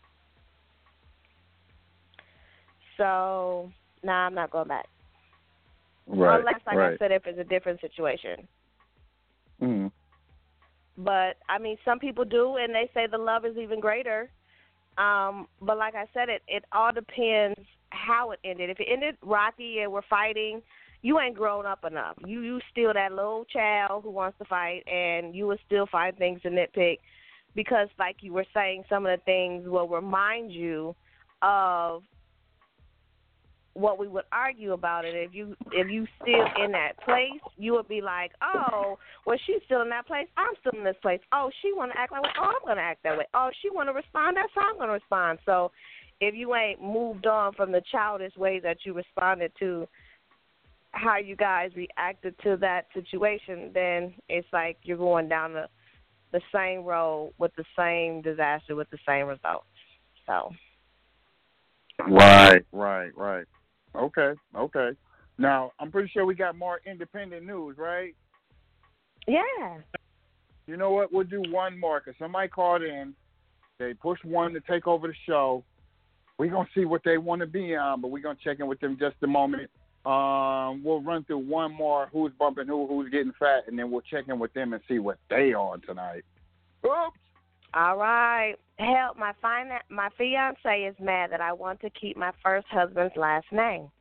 So, nah, I'm not going back. Right, Unless, like right. I said, if it's a different situation. Mm-hmm. But, I mean, some people do, and they say the love is even greater. Um, but like I said, it, it all depends how it ended. If it ended rocky and we're fighting, you ain't grown up enough. You you still that little child who wants to fight, and you will still find things to nitpick because, like you were saying, some of the things will remind you of what we would argue about it. If you if you still in that place, you would be like, oh, well, she's still in that place. I'm still in this place. Oh, she want to act like, oh, I'm going to act that way. Oh, she want to respond. That's how I'm going to respond. So if you ain't moved on from the childish ways that you responded to how you guys reacted to that situation, then it's like you're going down the, the same road with the same disaster with the same results. So. Right, right, right. Okay, okay. Now, I'm pretty sure we got more independent news, right? Yeah. You know what? We'll do one more because somebody called in. They pushed one to take over the show. We're going to see what they want to be on, but we're going to check in with them just a moment. Um, we'll run through one more, who's bumping who, who's getting fat, and then we'll check in with them and see what they on tonight. Oops. All right. Help, my fina- my fiance is mad that I want to keep my first husband's last name.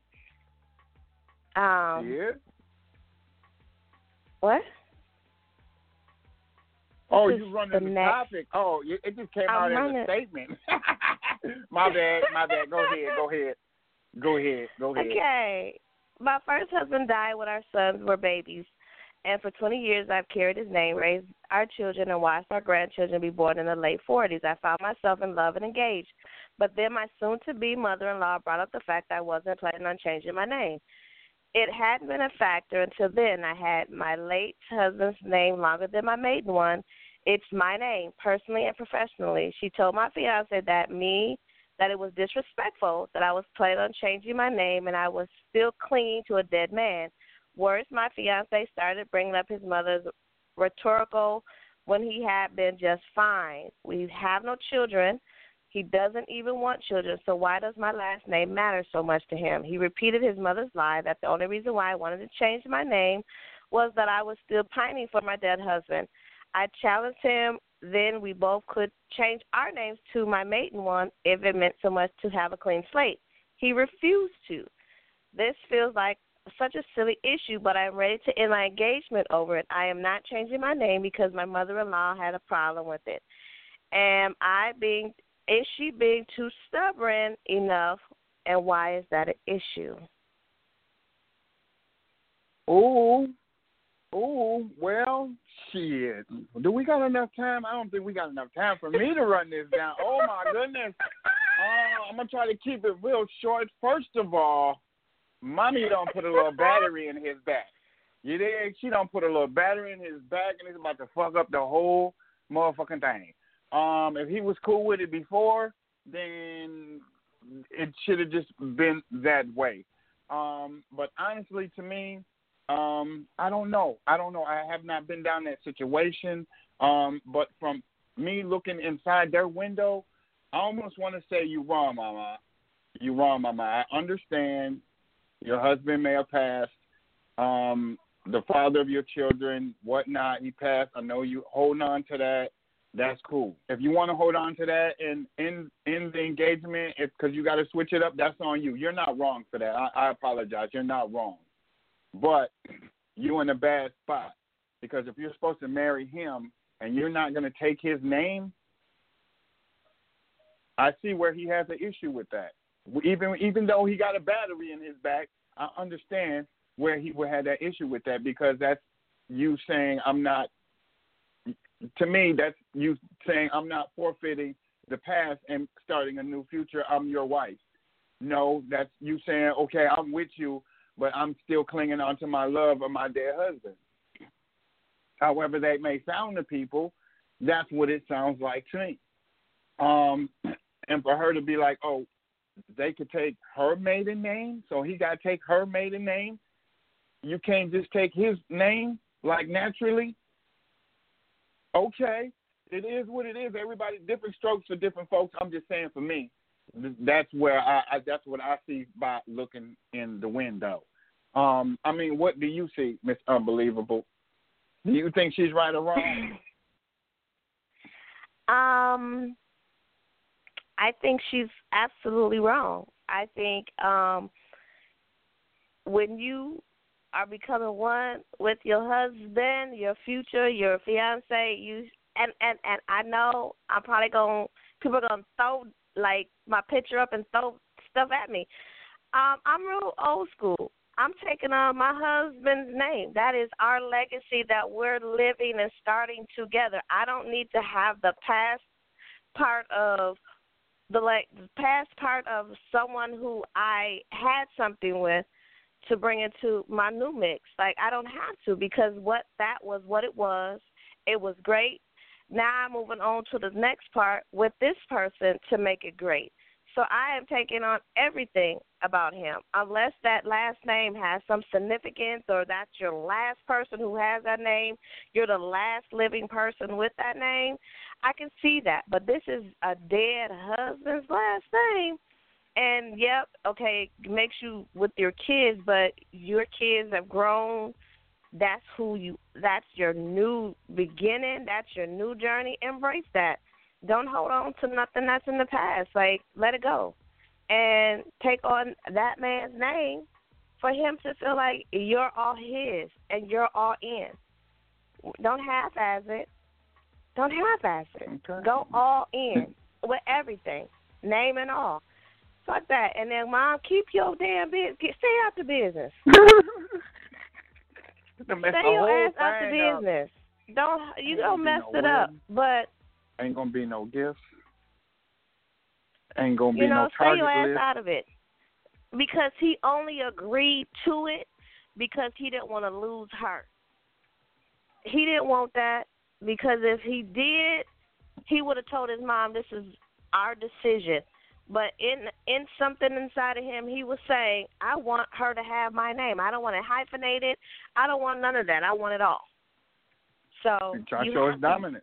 Um, yeah? What? Oh, This you is running the the next- topic. Oh, it just came I'm out as a running- statement. My bad, my bad. Go ahead, go ahead. Go ahead, go ahead. Okay. My first husband died when our sons were babies. And for twenty years, I've carried his name, raised our children, and watched our grandchildren be born in the late forties. I found myself in love and engaged. But then my soon-to-be mother-in-law brought up the fact I wasn't planning on changing my name. It hadn't been a factor until then. I had my late husband's name longer than my maiden one. It's my name, personally and professionally. She told my fiancé that me, that it was disrespectful, that I was planning on changing my name, and I was still clinging to a dead man. Worse, my fiancé started bringing up his mother's rhetorical when he had been just fine. We have no children. He doesn't even want children, so why does my last name matter so much to him? He repeated his mother's lie that the only reason why I wanted to change my name was that I was still pining for my dead husband. I challenged him. Then we both could change our names to my maiden one if it meant so much to have a clean slate. He refused to. This feels like such a silly issue, but I'm ready to end my engagement over it. I am not changing my name because my mother-in-law had a problem with it. Am I being, is she being too stubborn enough, and why is that an issue? Oh, oh, well, shit. Do we got enough time? I don't think we got enough time for me to run this down. Oh, my goodness. Uh, I'm going to try to keep it real short. First of all, Mommy don't put a little battery in his back. You dig? She don't put a little battery in his back, and it's about to fuck up the whole motherfucking thing. Um, if he was cool with it before, then it should have just been that way. Um, but honestly, to me, um, I don't know. I don't know. I have not been down that situation. Um, but from me looking inside their window, I almost want to say you wrong, Mama. You wrong, Mama. I understand your husband may have passed. Um, the father of your children, whatnot, he passed. I know you holding on to that. That's cool. If you want to hold on to that and in in the engagement, if because you got to switch it up, that's on you. You're not wrong for that. I, I apologize. You're not wrong. But you're in a bad spot because if you're supposed to marry him and you're not going to take his name, I see where he has an issue with that. Even even though he got a battery in his back, I understand where he would have that issue with that because that's you saying I'm not. To me, that's you saying I'm not forfeiting the past and starting a new future. I'm your wife. No, that's you saying, okay, I'm with you, but I'm still clinging on to my love of my dead husband. However that may sound to people, that's what it sounds like to me. Um, and for her to be like, oh, they could take her maiden name, so he got to take her maiden name. You can't just take his name, like, naturally. Okay, it is what it is. Everybody, different strokes for different folks. I'm just saying for me, that's where I, I that's what I see by looking in the window. Um, I mean, what do you see, Miss Unbelievable? Do you think she's right or wrong? Um, I think she's absolutely wrong. I think um, when you are becoming one with your husband, your future, your fiance, you and, and, and I know I'm probably going people are gonna throw like my picture up and throw stuff at me. Um, I'm real old school. I'm taking on my husband's name. That is our legacy that we're living and starting together. I don't need to have the past part of the like the past part of someone who I had something with to bring into my new mix. Like, I don't have to because what that was what it was. It was great. Now I'm moving on to the next part with this person to make it great. So I am taking on everything about him. Unless that last name has some significance or that's your last person who has that name, you're the last living person with that name, I can see that. But this is a dead husband's last name. And, yep, okay, it makes you with your kids, but your kids have grown. That's who you, that's your new beginning. That's your new journey. Embrace that. Don't hold on to nothing that's in the past. Like, let it go. And take on that man's name for him to feel like you're all his and you're all in. Don't half-ass it. Don't half-ass it. Okay. Go all in with everything, name and all. Like that. And then, Mom, keep your damn business. Stay out the business. Stay your ass out the business. Up. Don't you Ain't don't mess no it up. But ain't gonna be no gifts. Ain't gonna be you know, no stay target your ass list. out of it. Because he only agreed to it because he didn't want to lose her. He didn't want that because if he did, he would have told his mom, "This is our decision." But in in something inside of him, he was saying, I want her to have my name. I don't want it hyphenated. I don't want none of that. I want it all. So you try to you show have his dominance.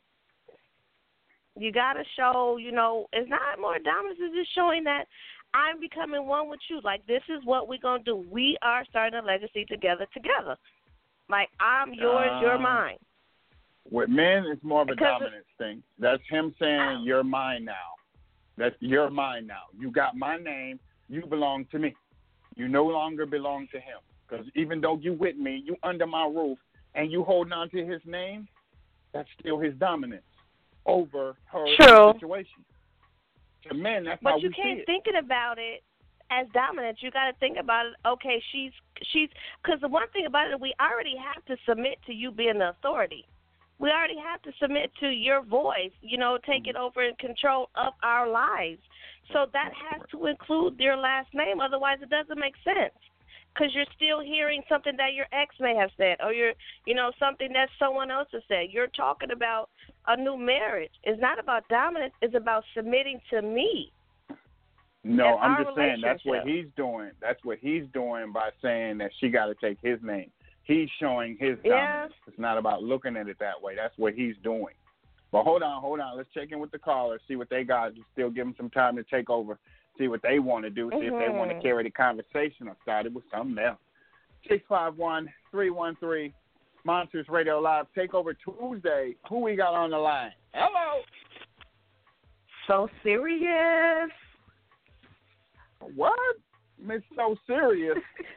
You got to show, you know, it's not more dominance. It's just showing that I'm becoming one with you. Like, this is what we're going to do. We are starting a legacy together, together. Like, I'm yours, uh, you're mine. With men, it's more of a Because dominance it, thing. That's him saying, you're mine now. That's you're mine now. You got my name. You belong to me. You no longer belong to him. Because even though you with me, you under my roof, and you holding on to his name, that's still his dominance over her True. situation. To men, that's but how you we can't see it. thinking about it as dominance. You got to think about it. Okay, she's she's because the one thing about it, we already have to submit to you being the authority. We already have to submit to your voice, you know, take it over and control of our lives. So that has to include your last name. Otherwise, it doesn't make sense because you're still hearing something that your ex may have said or, you're, you know, something that someone else has said. You're talking about a new marriage. It's not about dominance. It's about submitting to me. No, I'm just saying that's what he's doing. That's what he's doing by saying that she got to take his name. he's showing his Yeah. dominance. It's not about looking at it that way. That's what he's doing. But hold on, hold on. Let's check in with the callers, see what they got. Just still give them some time to take over, see what they want to do, see mm-hmm. if they want to carry the conversation or start it with something else. six five one, three one three, Monsters Radio Live, Takeover Tuesday. Who we got on the line? Hello. So serious. What? Miss So Serious?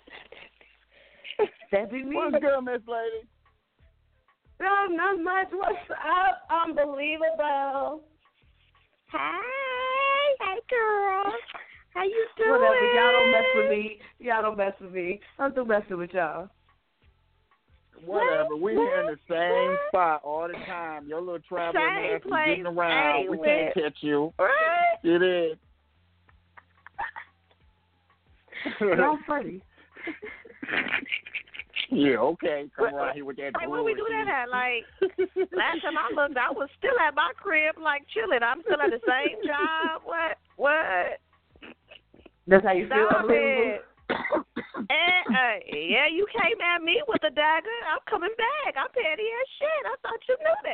That be me. What's good, Miss Lady? No, not much. What's up? Unbelievable. Hey, hey, girl. How you doing? Whatever. Y'all don't mess with me. Y'all don't mess with me. I'm still messing with y'all. Whatever. We here in the same spot all the time. Your little traveling same ass is place. getting around. Hey, we can't catch you. Right? It is. Y'all funny. Yeah, okay. Come around here with that. Like, where we do that at? Like, last time I looked, I was still at my crib, like, chilling. I'm still at the same job. What? What? That's how you feel? Stop it. And, uh, yeah, you came at me with a dagger. I'm coming back. I'm petty as shit. I thought you knew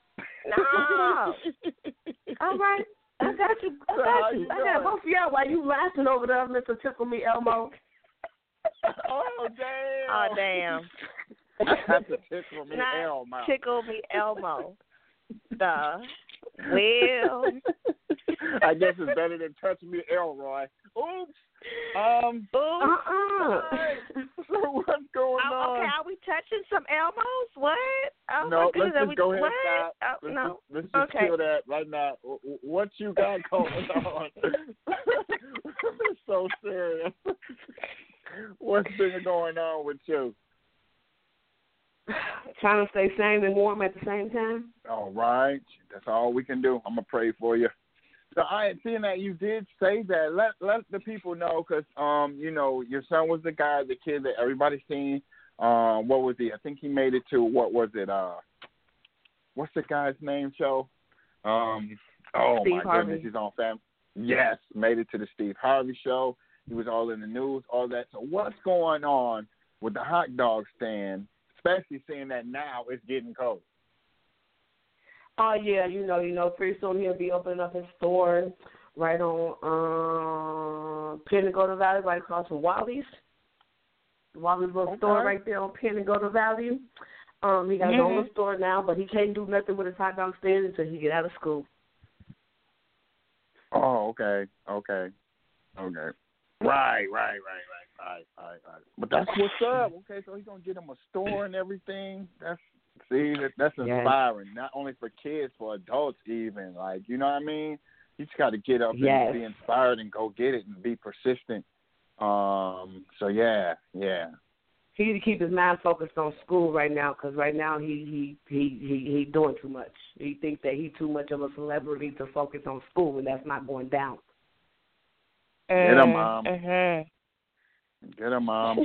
that. No. All right. I got you. I got you. I got both of y'all while you laughing over there, Mister Tickle Me Elmo. Oh, damn. Oh, damn. That's a tickle me Not Elmo. Tickle me Elmo. Duh. Well. I guess it's better than touching me Elroy. Oops. Um. Oops. Uh-uh. So what's going oh, on? Okay, are we touching some Elmos? What? Oh, no, my goodness. let's just we, go ahead what? and stop. Oh, let's no. just, let's just okay. kill that right now. What you got going on? It's so serious. What's been going on with you? Trying to stay sane and warm at the same time. All right. That's all we can do. I'm going to pray for you. So, I seeing that you did say that, let let the people know, because, um, you know, your son was the guy, the kid that everybody's seen. Uh, what was he? I think he made it to, what was it? Uh, what's the guy's name show? Um, oh, Steve my Harvey. goodness. He's on Fam. Yes, made it to the Steve Harvey show. He was all in the news, all that. So what's going on with the hot dog stand, especially seeing that now it's getting cold? Oh, yeah, you know, you know, pretty soon he'll be opening up his store right on uh, Pentagoda Valley, right across from Wally's. Wally's little Okay. store right there on Pentagoda Valley. Um, he got his Mm-hmm. own store now, but he can't do nothing with his hot dog stand until he get out of school. Oh, okay, okay, okay. Right, right, right, right, right, right, right. But that's what's up. Okay, so he's gonna get him a store and everything. That's see, that that's inspiring. Yes. Not only for kids, for adults even. Like, you know what I mean? You just got to get up yes. and be inspired and go get it and be persistent. Um. So yeah, yeah. He need to keep his mind focused on school right now, because right now he he he he he doing too much. He thinks that he's too much of a celebrity to focus on school, and that's not going down. Get him, mom. Uh-huh. Get him, mom.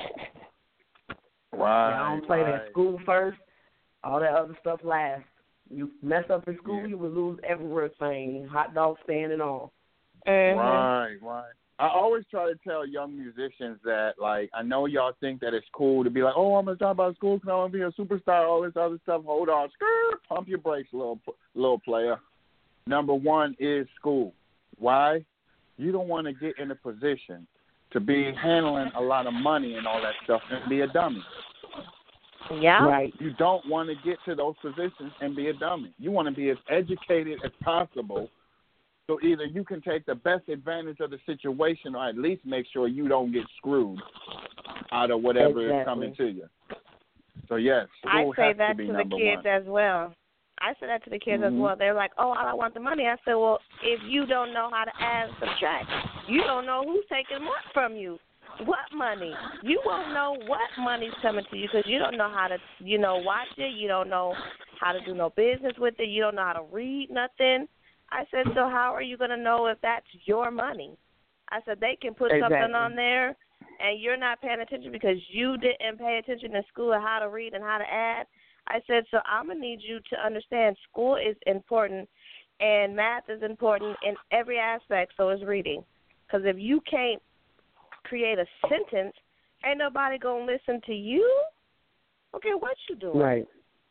Right. I don't play right. that school first. All that other stuff last. You mess up in school, you will lose everything, hot dog stand and all. Uh-huh. Right, right. I always try to tell young musicians that, like, I know y'all think that it's cool to be like, oh, I'm going to talk about school because I want to be a superstar, all this other stuff. Hold on. Skirt. Pump your brakes, little, little player. Number one is school. Why? You don't want to get in a position to be handling a lot of money and all that stuff and be a dummy. Yeah. Right. You don't want to get to those positions and be a dummy. You want to be as educated as possible, so either you can take the best advantage of the situation or at least make sure you don't get screwed out of whatever exactly. is coming to you. So, yes, I school say has that to be to the number kids one. as well. I say that to the kids mm-hmm. as well. They're like, oh, I don't want the money. I said, well, if you don't know how to add and subtract, you don't know who's taking what from you. What money? You won't know what money's coming to you because you don't know how to, you know, watch it. You don't know how to do no business with it. You don't know how to read nothing. I said, so how are you going to know if that's your money? I said, they can put exactly. something on there and you're not paying attention because you didn't pay attention in school of how to read and how to add. I said, so I'm going to need you to understand school is important and math is important in every aspect, so is reading. Because if you can't create a sentence, ain't nobody going to listen to you. Okay, what you doing? Right.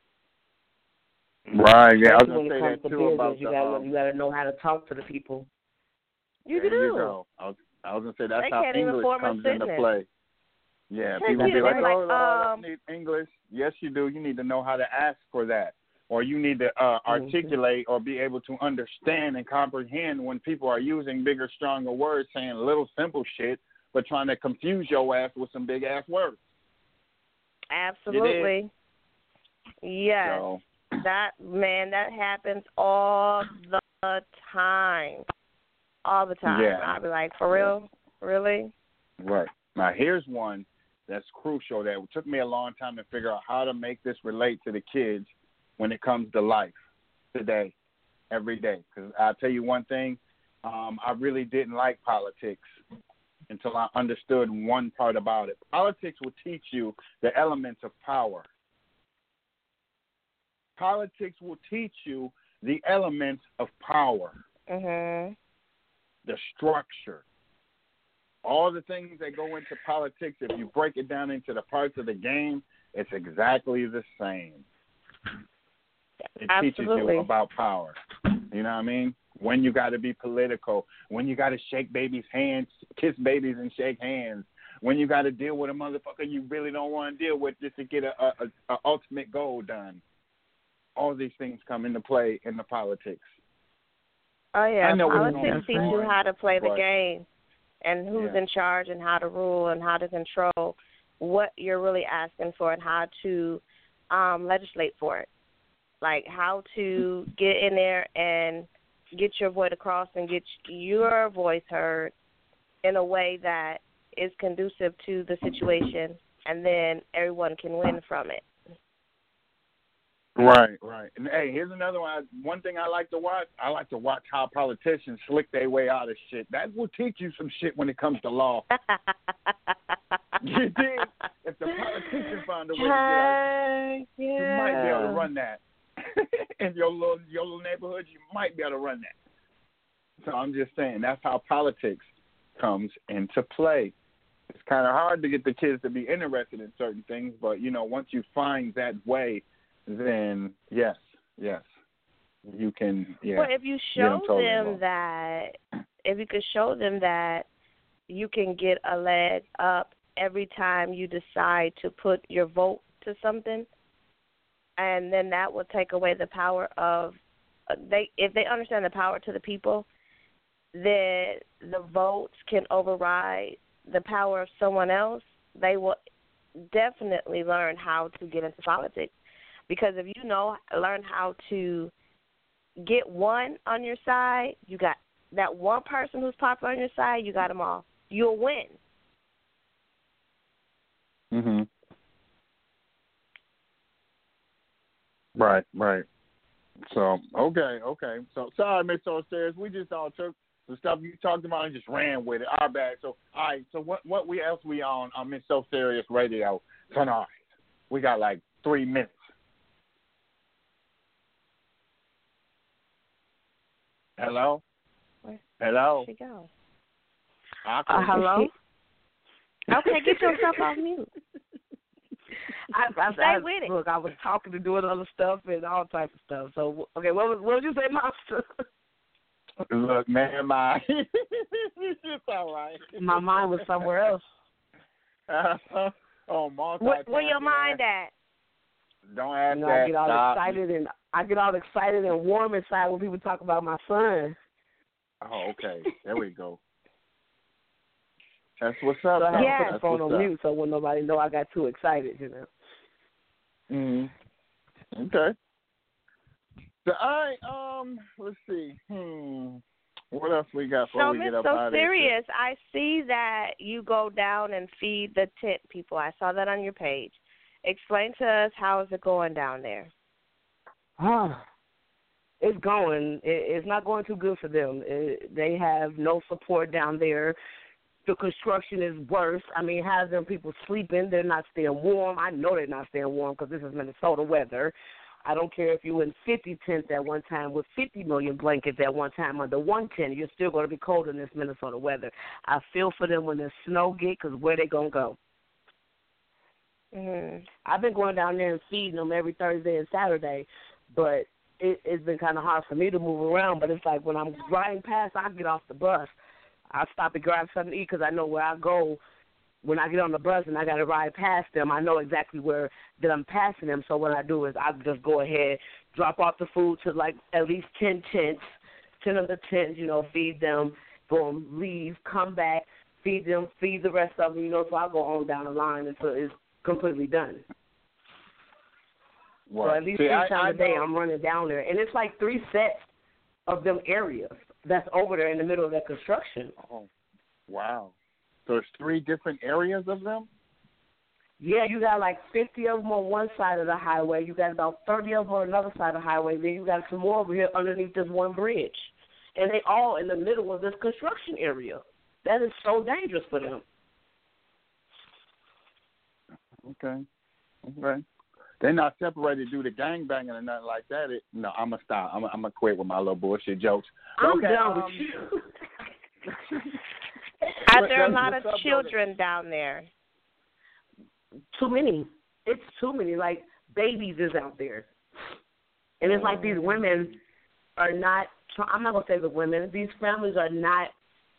Right. Yeah, I was Especially when gonna it say comes that to too business, about you the. gotta Um, you gotta know how to talk to the people. You there do. you go. I was, I was gonna say that's They how can't even English form a comes into sentence. play. Yeah, Heck, people you be do. like, They "Oh, like, Lord, I um, don't need English." Yes, you do. You need to know how to ask for that, or you need to uh, articulate or be able to understand and comprehend when people are using bigger, stronger words, saying little simple shit, but trying to confuse your ass with some big ass words. Absolutely. Yes. So, That, man, that happens all the time. All the time. Yeah. I'll be like, for real? Really? right. Now, here's one that's crucial that took me a long time to figure out how to make this relate to the kids when it comes to life today, every day. Because I'll tell you one thing, um, I really didn't like politics until I understood one part about it. Politics will teach you the elements of power. Politics will teach you the elements of power, Mm-hmm. the structure. All the things that go into politics, if you break it down into the parts of the game, it's exactly the same. It teaches Absolutely. you about power. You know what I mean? When you got to be political, when you got to shake babies' hands, kiss babies and shake hands, when you got to deal with a motherfucker you really don't want to deal with just to get a, a, a, a ultimate goal done. All these things come into play in the politics. Oh, yeah. I know it's Politics gonna be teach you boring, how to play the but- game and who's Yeah. in charge and how to rule and how to control what you're really asking for and how to um, legislate for it. Like how to get in there and get your voice across and get your voice heard in a way that is conducive to the situation, and then everyone can win from it. Right, right. And hey, here's another one. One thing I like to watch, I like to watch how politicians slick their way out of shit. That will teach you some shit when it comes to law. You dig? If the politician found a way to get out, yeah. you might be able to run that. In your little your little neighborhood, you might be able to run that. So I'm just saying that's how politics comes into play. It's kind of hard to get the kids to be interested in certain things, but you know, once you find that way, then yes, yes, you can. Yeah. Well, if you get show totally them involved. that, if you could show them that you can get a leg up every time you decide to put your vote to something, and then that will take away the power of uh, they. If they understand the power to the people, then the votes can override the power of someone else. They will definitely learn how to get into politics. Because if you know, learn how to get one on your side, you got that one person who's popular on your side, you got them all. You'll win. Mhm. Right, right. So okay, okay. So sorry, Miss O'Stairs, we just all took the stuff you talked about and just ran with it. Our bad. So all right. So what what we else we on on Miss So Serious Radio tonight? We got like three minutes. Hello? Where Hello? did she go? Uh, hello? Okay, get yourself off mute. I, I, Stay I, with it. Look, I was talking and doing other stuff and all types of stuff. So, okay, what was what did you say, Monster? Look, man, my it's all right. My mind was somewhere else. Uh, oh, multi. Where, where your mind at? Don't ask You know, that. I get all Stop. excited and I get all excited and warm inside when people talk about my son. Oh, okay. There we go. That's what's up. So I had Yes. to put the That's phone what's on up. mute so when nobody know I got too excited, you know. Mm-hmm. Okay. So, all right, um, let's see. Hmm. What else we got before So, we Miss get up So out of here? Serious, I see that you go down and feed the tent people. I saw that on your page. Explain to us, how is it going down there? Ah, it's going. It, it's not going too good for them. It, they have no support down there. The construction is worse. I mean, has them people sleeping. They're not staying warm. I know they're not staying warm because this is Minnesota weather. I don't care if you were in fifty tents at one time with fifty million blankets at one time under one tent. You're still going to be cold in this Minnesota weather. I feel for them when the snow get because where they going to go? Mm-hmm. I've been going down there and feeding them every Thursday and Saturday, but it, it's been kind of hard for me to move around. But it's like when I'm riding past, I get off the bus. I stop and grab something to eat because I know where I go. When I get on the bus and I got to ride past them, I know exactly where that I'm passing them. So what I do is I just go ahead, drop off the food to like at least ten tents, ten of the tents, you know, feed them, boom, leave, come back, feed them, feed the rest of them, you know, so I go on down the line until it's completely done. Right. So at least See, three I, times I a day know. I'm running down there. And it's like three sets of them areas that's over there in the middle of that construction. Oh, wow. So it's three different areas of them? Yeah, you got like fifty of them on one side of the highway. You got about thirty of them on another side of the highway. Then you got some more over here underneath this one bridge. And they all in the middle of this construction area. That is so dangerous for them. Okay. Okay. They're not separated due to gangbanging or nothing like that. It, no, I'm going to stop. I'm going to quit with my little bullshit jokes. I'm okay, done um, with you. Are there a lot of children down there? Too many. It's too many. Like, babies is out there. And it's like these women are not, I'm not going to say the women, these families are not,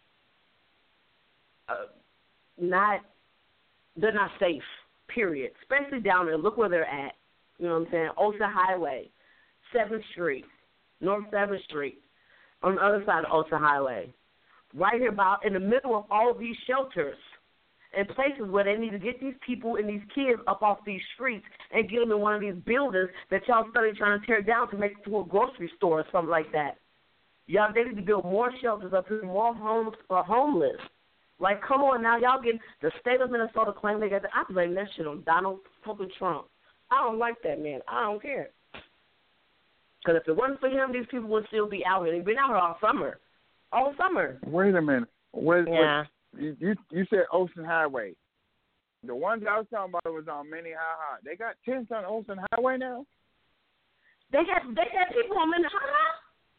uh, not, they're not safe, period. Especially down there. Look where they're at. You know what I'm saying? Ocean Highway, seventh Street, North seventh Street, on the other side of Ocean Highway. Right here about in the middle of all of these shelters and places where they need to get these people and these kids up off these streets and get them in one of these buildings that y'all study trying to tear down to make it to a grocery store or something like that. Y'all, they need to build more shelters up here, more homes for homeless. Like, come on now, y'all get the state of Minnesota claim they got the, I blame that shit on Donald fucking Trump. I don't like that man. I don't care. Because if it wasn't for him, these people would still be out here. They've been out here all summer. All summer. Wait a minute. Wait, yeah. wait. You, you said Ocean Highway. The ones I was talking about was on Minnehaha. They got tents on Ocean Highway now? They got they got people on Minnehaha?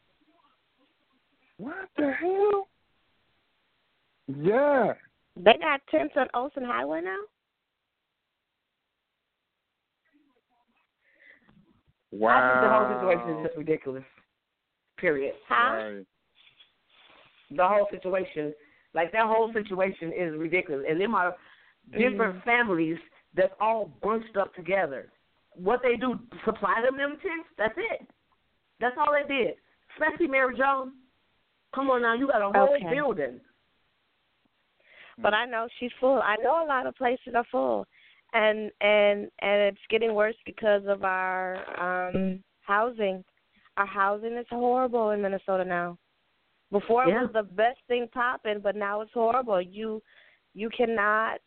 What the hell? Yeah. They got tents on Ocean Highway now? Wow. I think the whole situation is just ridiculous. Period. Huh? Right. The whole situation, like that whole situation is ridiculous. And them are different mm. families that's all bunched up together. What they do, supply them them tents, that's it. That's all they did. Especially Mary Jo. Come on now, you got a whole okay. building. But I know she's full. I know a lot of places are full. And and and it's getting worse because of our um housing. Our housing is horrible in Minnesota now. Before yeah. it was the best thing popping, but now it's horrible. You you cannot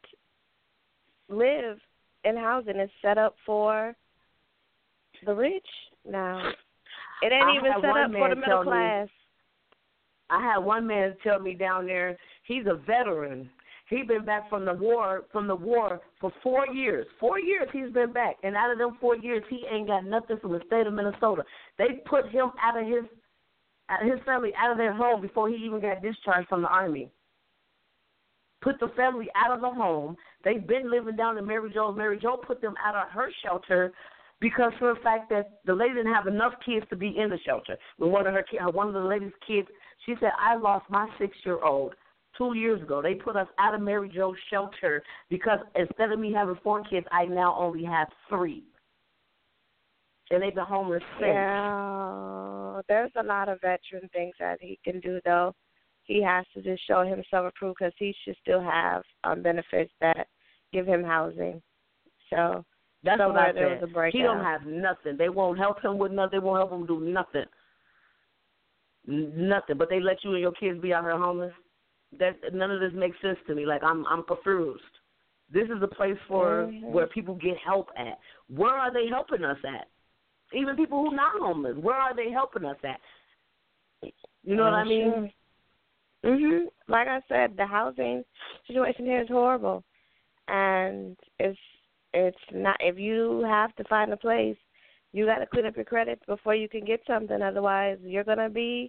live in housing. It's set up for the rich now. It ain't I even set up for the middle class. Me, I had one man tell me down there, he's a veteran. He's been back from the war from the war for four years. Four years he's been back. And out of them four years he ain't got nothing from the state of Minnesota. They put him out of his his family out of their home before he even got discharged from the Army. Put the family out of the home. They've been living down in Mary Jo's. Mary Jo put them out of her shelter because for the fact that the lady didn't have enough kids to be in the shelter. When one of her one of the lady's kids, she said, I lost my six-year-old two years ago. They put us out of Mary Jo's shelter because instead of me having four kids, I now only have three. And they've been homeless since. Yeah, there's a lot of veteran things that he can do, though. He has to just show himself approved because he should still have um, benefits that give him housing. So that's what I there was said. a breakdown. He don't have nothing. They won't help him with nothing. They won't help him do nothing. Nothing. But they let you and your kids be out here homeless. That none of this makes sense to me. Like I'm, I'm confused. This is a place for mm-hmm. where people get help at. Where are they helping us at? Even people who not homeless, where are they helping us at? You know oh, what I mean? Sure. Mhm. Like I said, the housing situation here is horrible, and it's it's not. If you have to find a place, you got to clean up your credit before you can get something. Otherwise, you're gonna be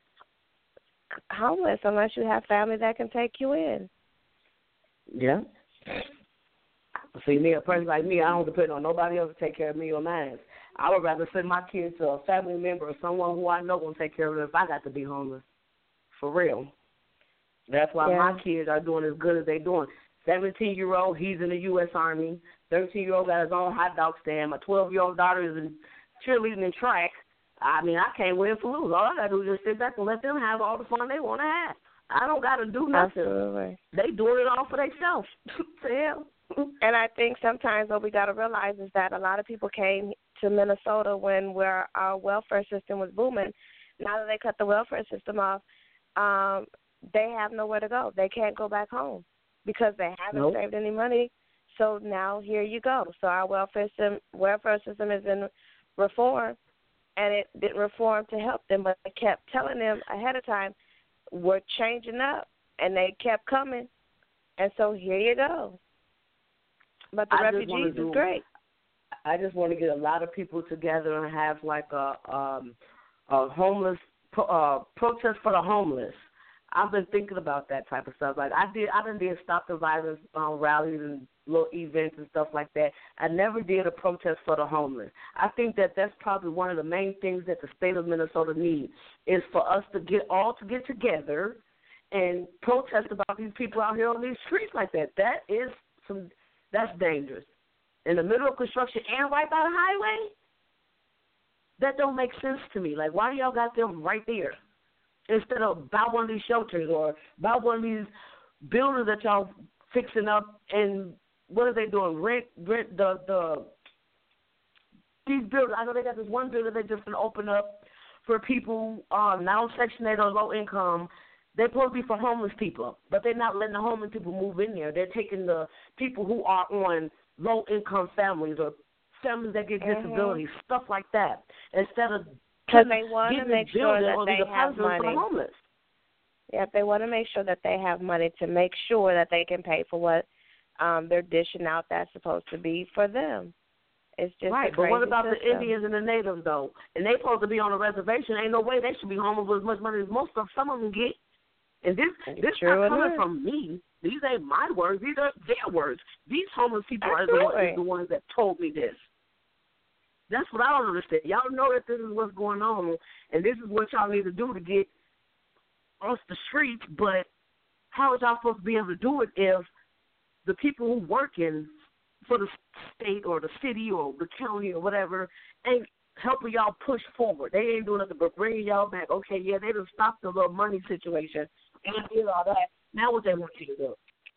homeless unless you have family that can take you in. Yeah. See, me, a person like me, I don't depend on nobody else to take care of me or mine. I would rather send my kids to a family member or someone who I know will take care of them if I got to be homeless. For real. That's why Yeah. my kids are doing as good as they're doing. seventeen-year-old, he's in the U S Army. thirteen-year-old got his own hot dog stand. My twelve-year-old daughter is in cheerleading and track. I mean, I can't win for lose. All I got to do is just sit back and let them have all the fun they want to have. I don't got to do nothing. Absolutely. They doing it all for themselves. Hell. And I think sometimes what we got to realize is that a lot of people came to Minnesota when where our welfare system was booming. Now that they cut the welfare system off, um, they have nowhere to go. They can't go back home because they haven't Nope. saved any money. So now here you go. So our welfare system, welfare system is in reform, and it didn't reform to help them, but they kept telling them ahead of time, we're changing up, and they kept coming. And so here you go. But the I just refugees wanna is do- great. I just want to get a lot of people together and have like a um, a homeless uh, protest for the homeless. I've been thinking about that type of stuff. Like I did, I done did stop the violence um, rallies and little events and stuff like that. I never did a protest for the homeless. I think that that's probably one of the main things that the state of Minnesota needs is for us to get all to get together and protest about these people out here on these streets like that. That is some that's dangerous. In the middle of construction and right by the highway, that don't make sense to me. Like, why do y'all got them right there instead of buy one of these shelters or buy one of these buildings that y'all fixing up? And what are they doing? Rent, rent the the these buildings. I know they got this one building they just gonna open up for people uh, now Section eight or low income. They're supposed to be for homeless people, but they're not letting the homeless people move in there. They're taking the people who are on low-income families or families that get Mhm. disabilities, stuff like that, instead of Because they want to getting make the sure building that or they the have housing for the money. homeless. Yeah, they want to make sure that they have money to make sure that they can pay for what um, they're dishing out that's supposed to be for them. It's just Right, a but what crazy about system. the Indians and the natives, though? And they're supposed to be on a reservation. Ain't no way they should be homeless with as much money as most of some of them get. And this this True not coming enough. from me. These ain't my words. These are their words. These homeless people are the ones, Absolutely. is the ones that told me this. That's what I don't understand. Y'all know that this is what's going on, and this is what y'all need to do to get off the streets, but how is y'all supposed to be able to do it if the people who working for the state or the city or the county or whatever ain't helping y'all push forward? They ain't doing nothing but bringing y'all back. Okay, yeah, they done stopped the little money situation and did all that. Now what they want you to do?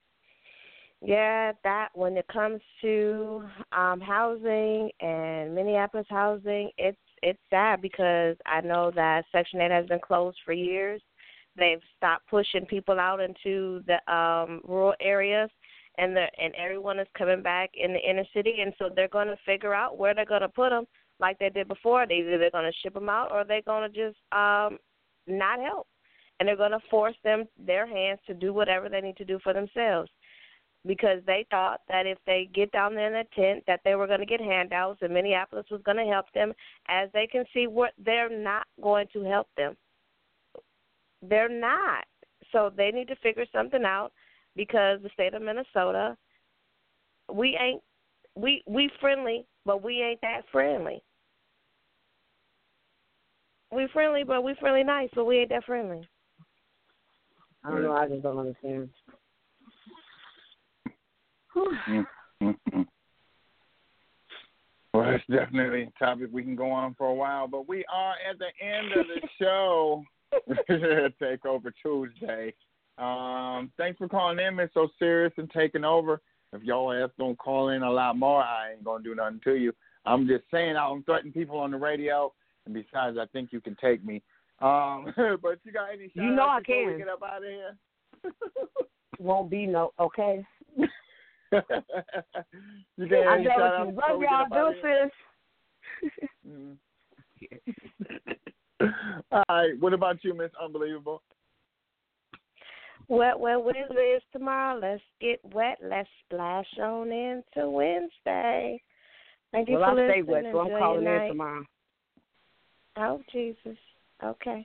Yeah, that when it comes to um, housing and Minneapolis housing, it's it's sad because I know that Section eight has been closed for years. They've stopped pushing people out into the um, rural areas, and the and everyone is coming back in the inner city, and so they're going to figure out where they're going to put them, like they did before. They either they're going to ship them out or they're going to just um, not help, and they're going to force them their hands to do whatever they need to do for themselves. Because they thought that if they get down there in the tent that they were going to get handouts and Minneapolis was going to help them. As they can see, what they're not going to help them. They're not. So they need to figure something out because the state of Minnesota, we ain't, we we friendly, but we ain't that friendly. We friendly, but we friendly nice, but we ain't that friendly. I don't know. I just don't understand. Mm-hmm. Well, it's definitely a topic we can go on for a while, but we are at the end of the show. Takeover Tuesday. Um, thanks for calling in, Miss So Serious, and taking over. If y'all ass don't call in a lot more, I ain't gonna do nothing to you. I'm just saying I don't threaten people on the radio, and besides, I think you can take me. Um, but you got any? You know I before can. We get up out of here. Won't be no okay. you got I any know shout-outs what you before love we get y'all, up out of do, here? sis. Mm. All right. What about you, Miss Unbelievable? Wet, wet Wednesday is tomorrow. Let's get wet. Let's splash on into Wednesday. Thank you Well, for I stay listening. wet, so I'm Enjoy calling your in night. tomorrow. Oh, Jesus. Okay.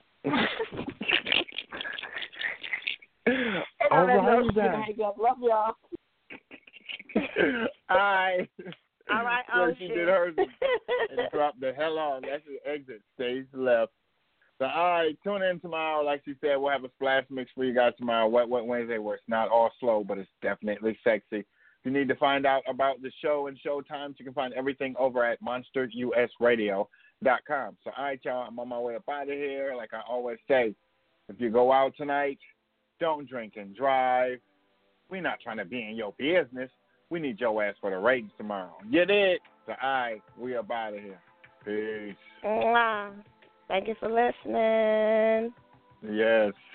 All right, Love y'all. All right. All right, so oh she shit. did hers and dropped the hell on. That's the exit. Stage left. So, all right, tune in tomorrow. Like she said, we'll have a splash mix for you guys tomorrow, Wet Wet Wednesday, where it's not all slow, but it's definitely sexy. If you need to find out about the show and show times, you can find everything over at monster u s radio dot com. So, all right, y'all, I'm on my way up out of here. Like I always say, if you go out tonight, don't drink and drive. We're not trying to be in your business. We need your ass for the ratings tomorrow. Get it? So, all right, we up out of here. Peace. Mwah. Thank you for listening. Yes.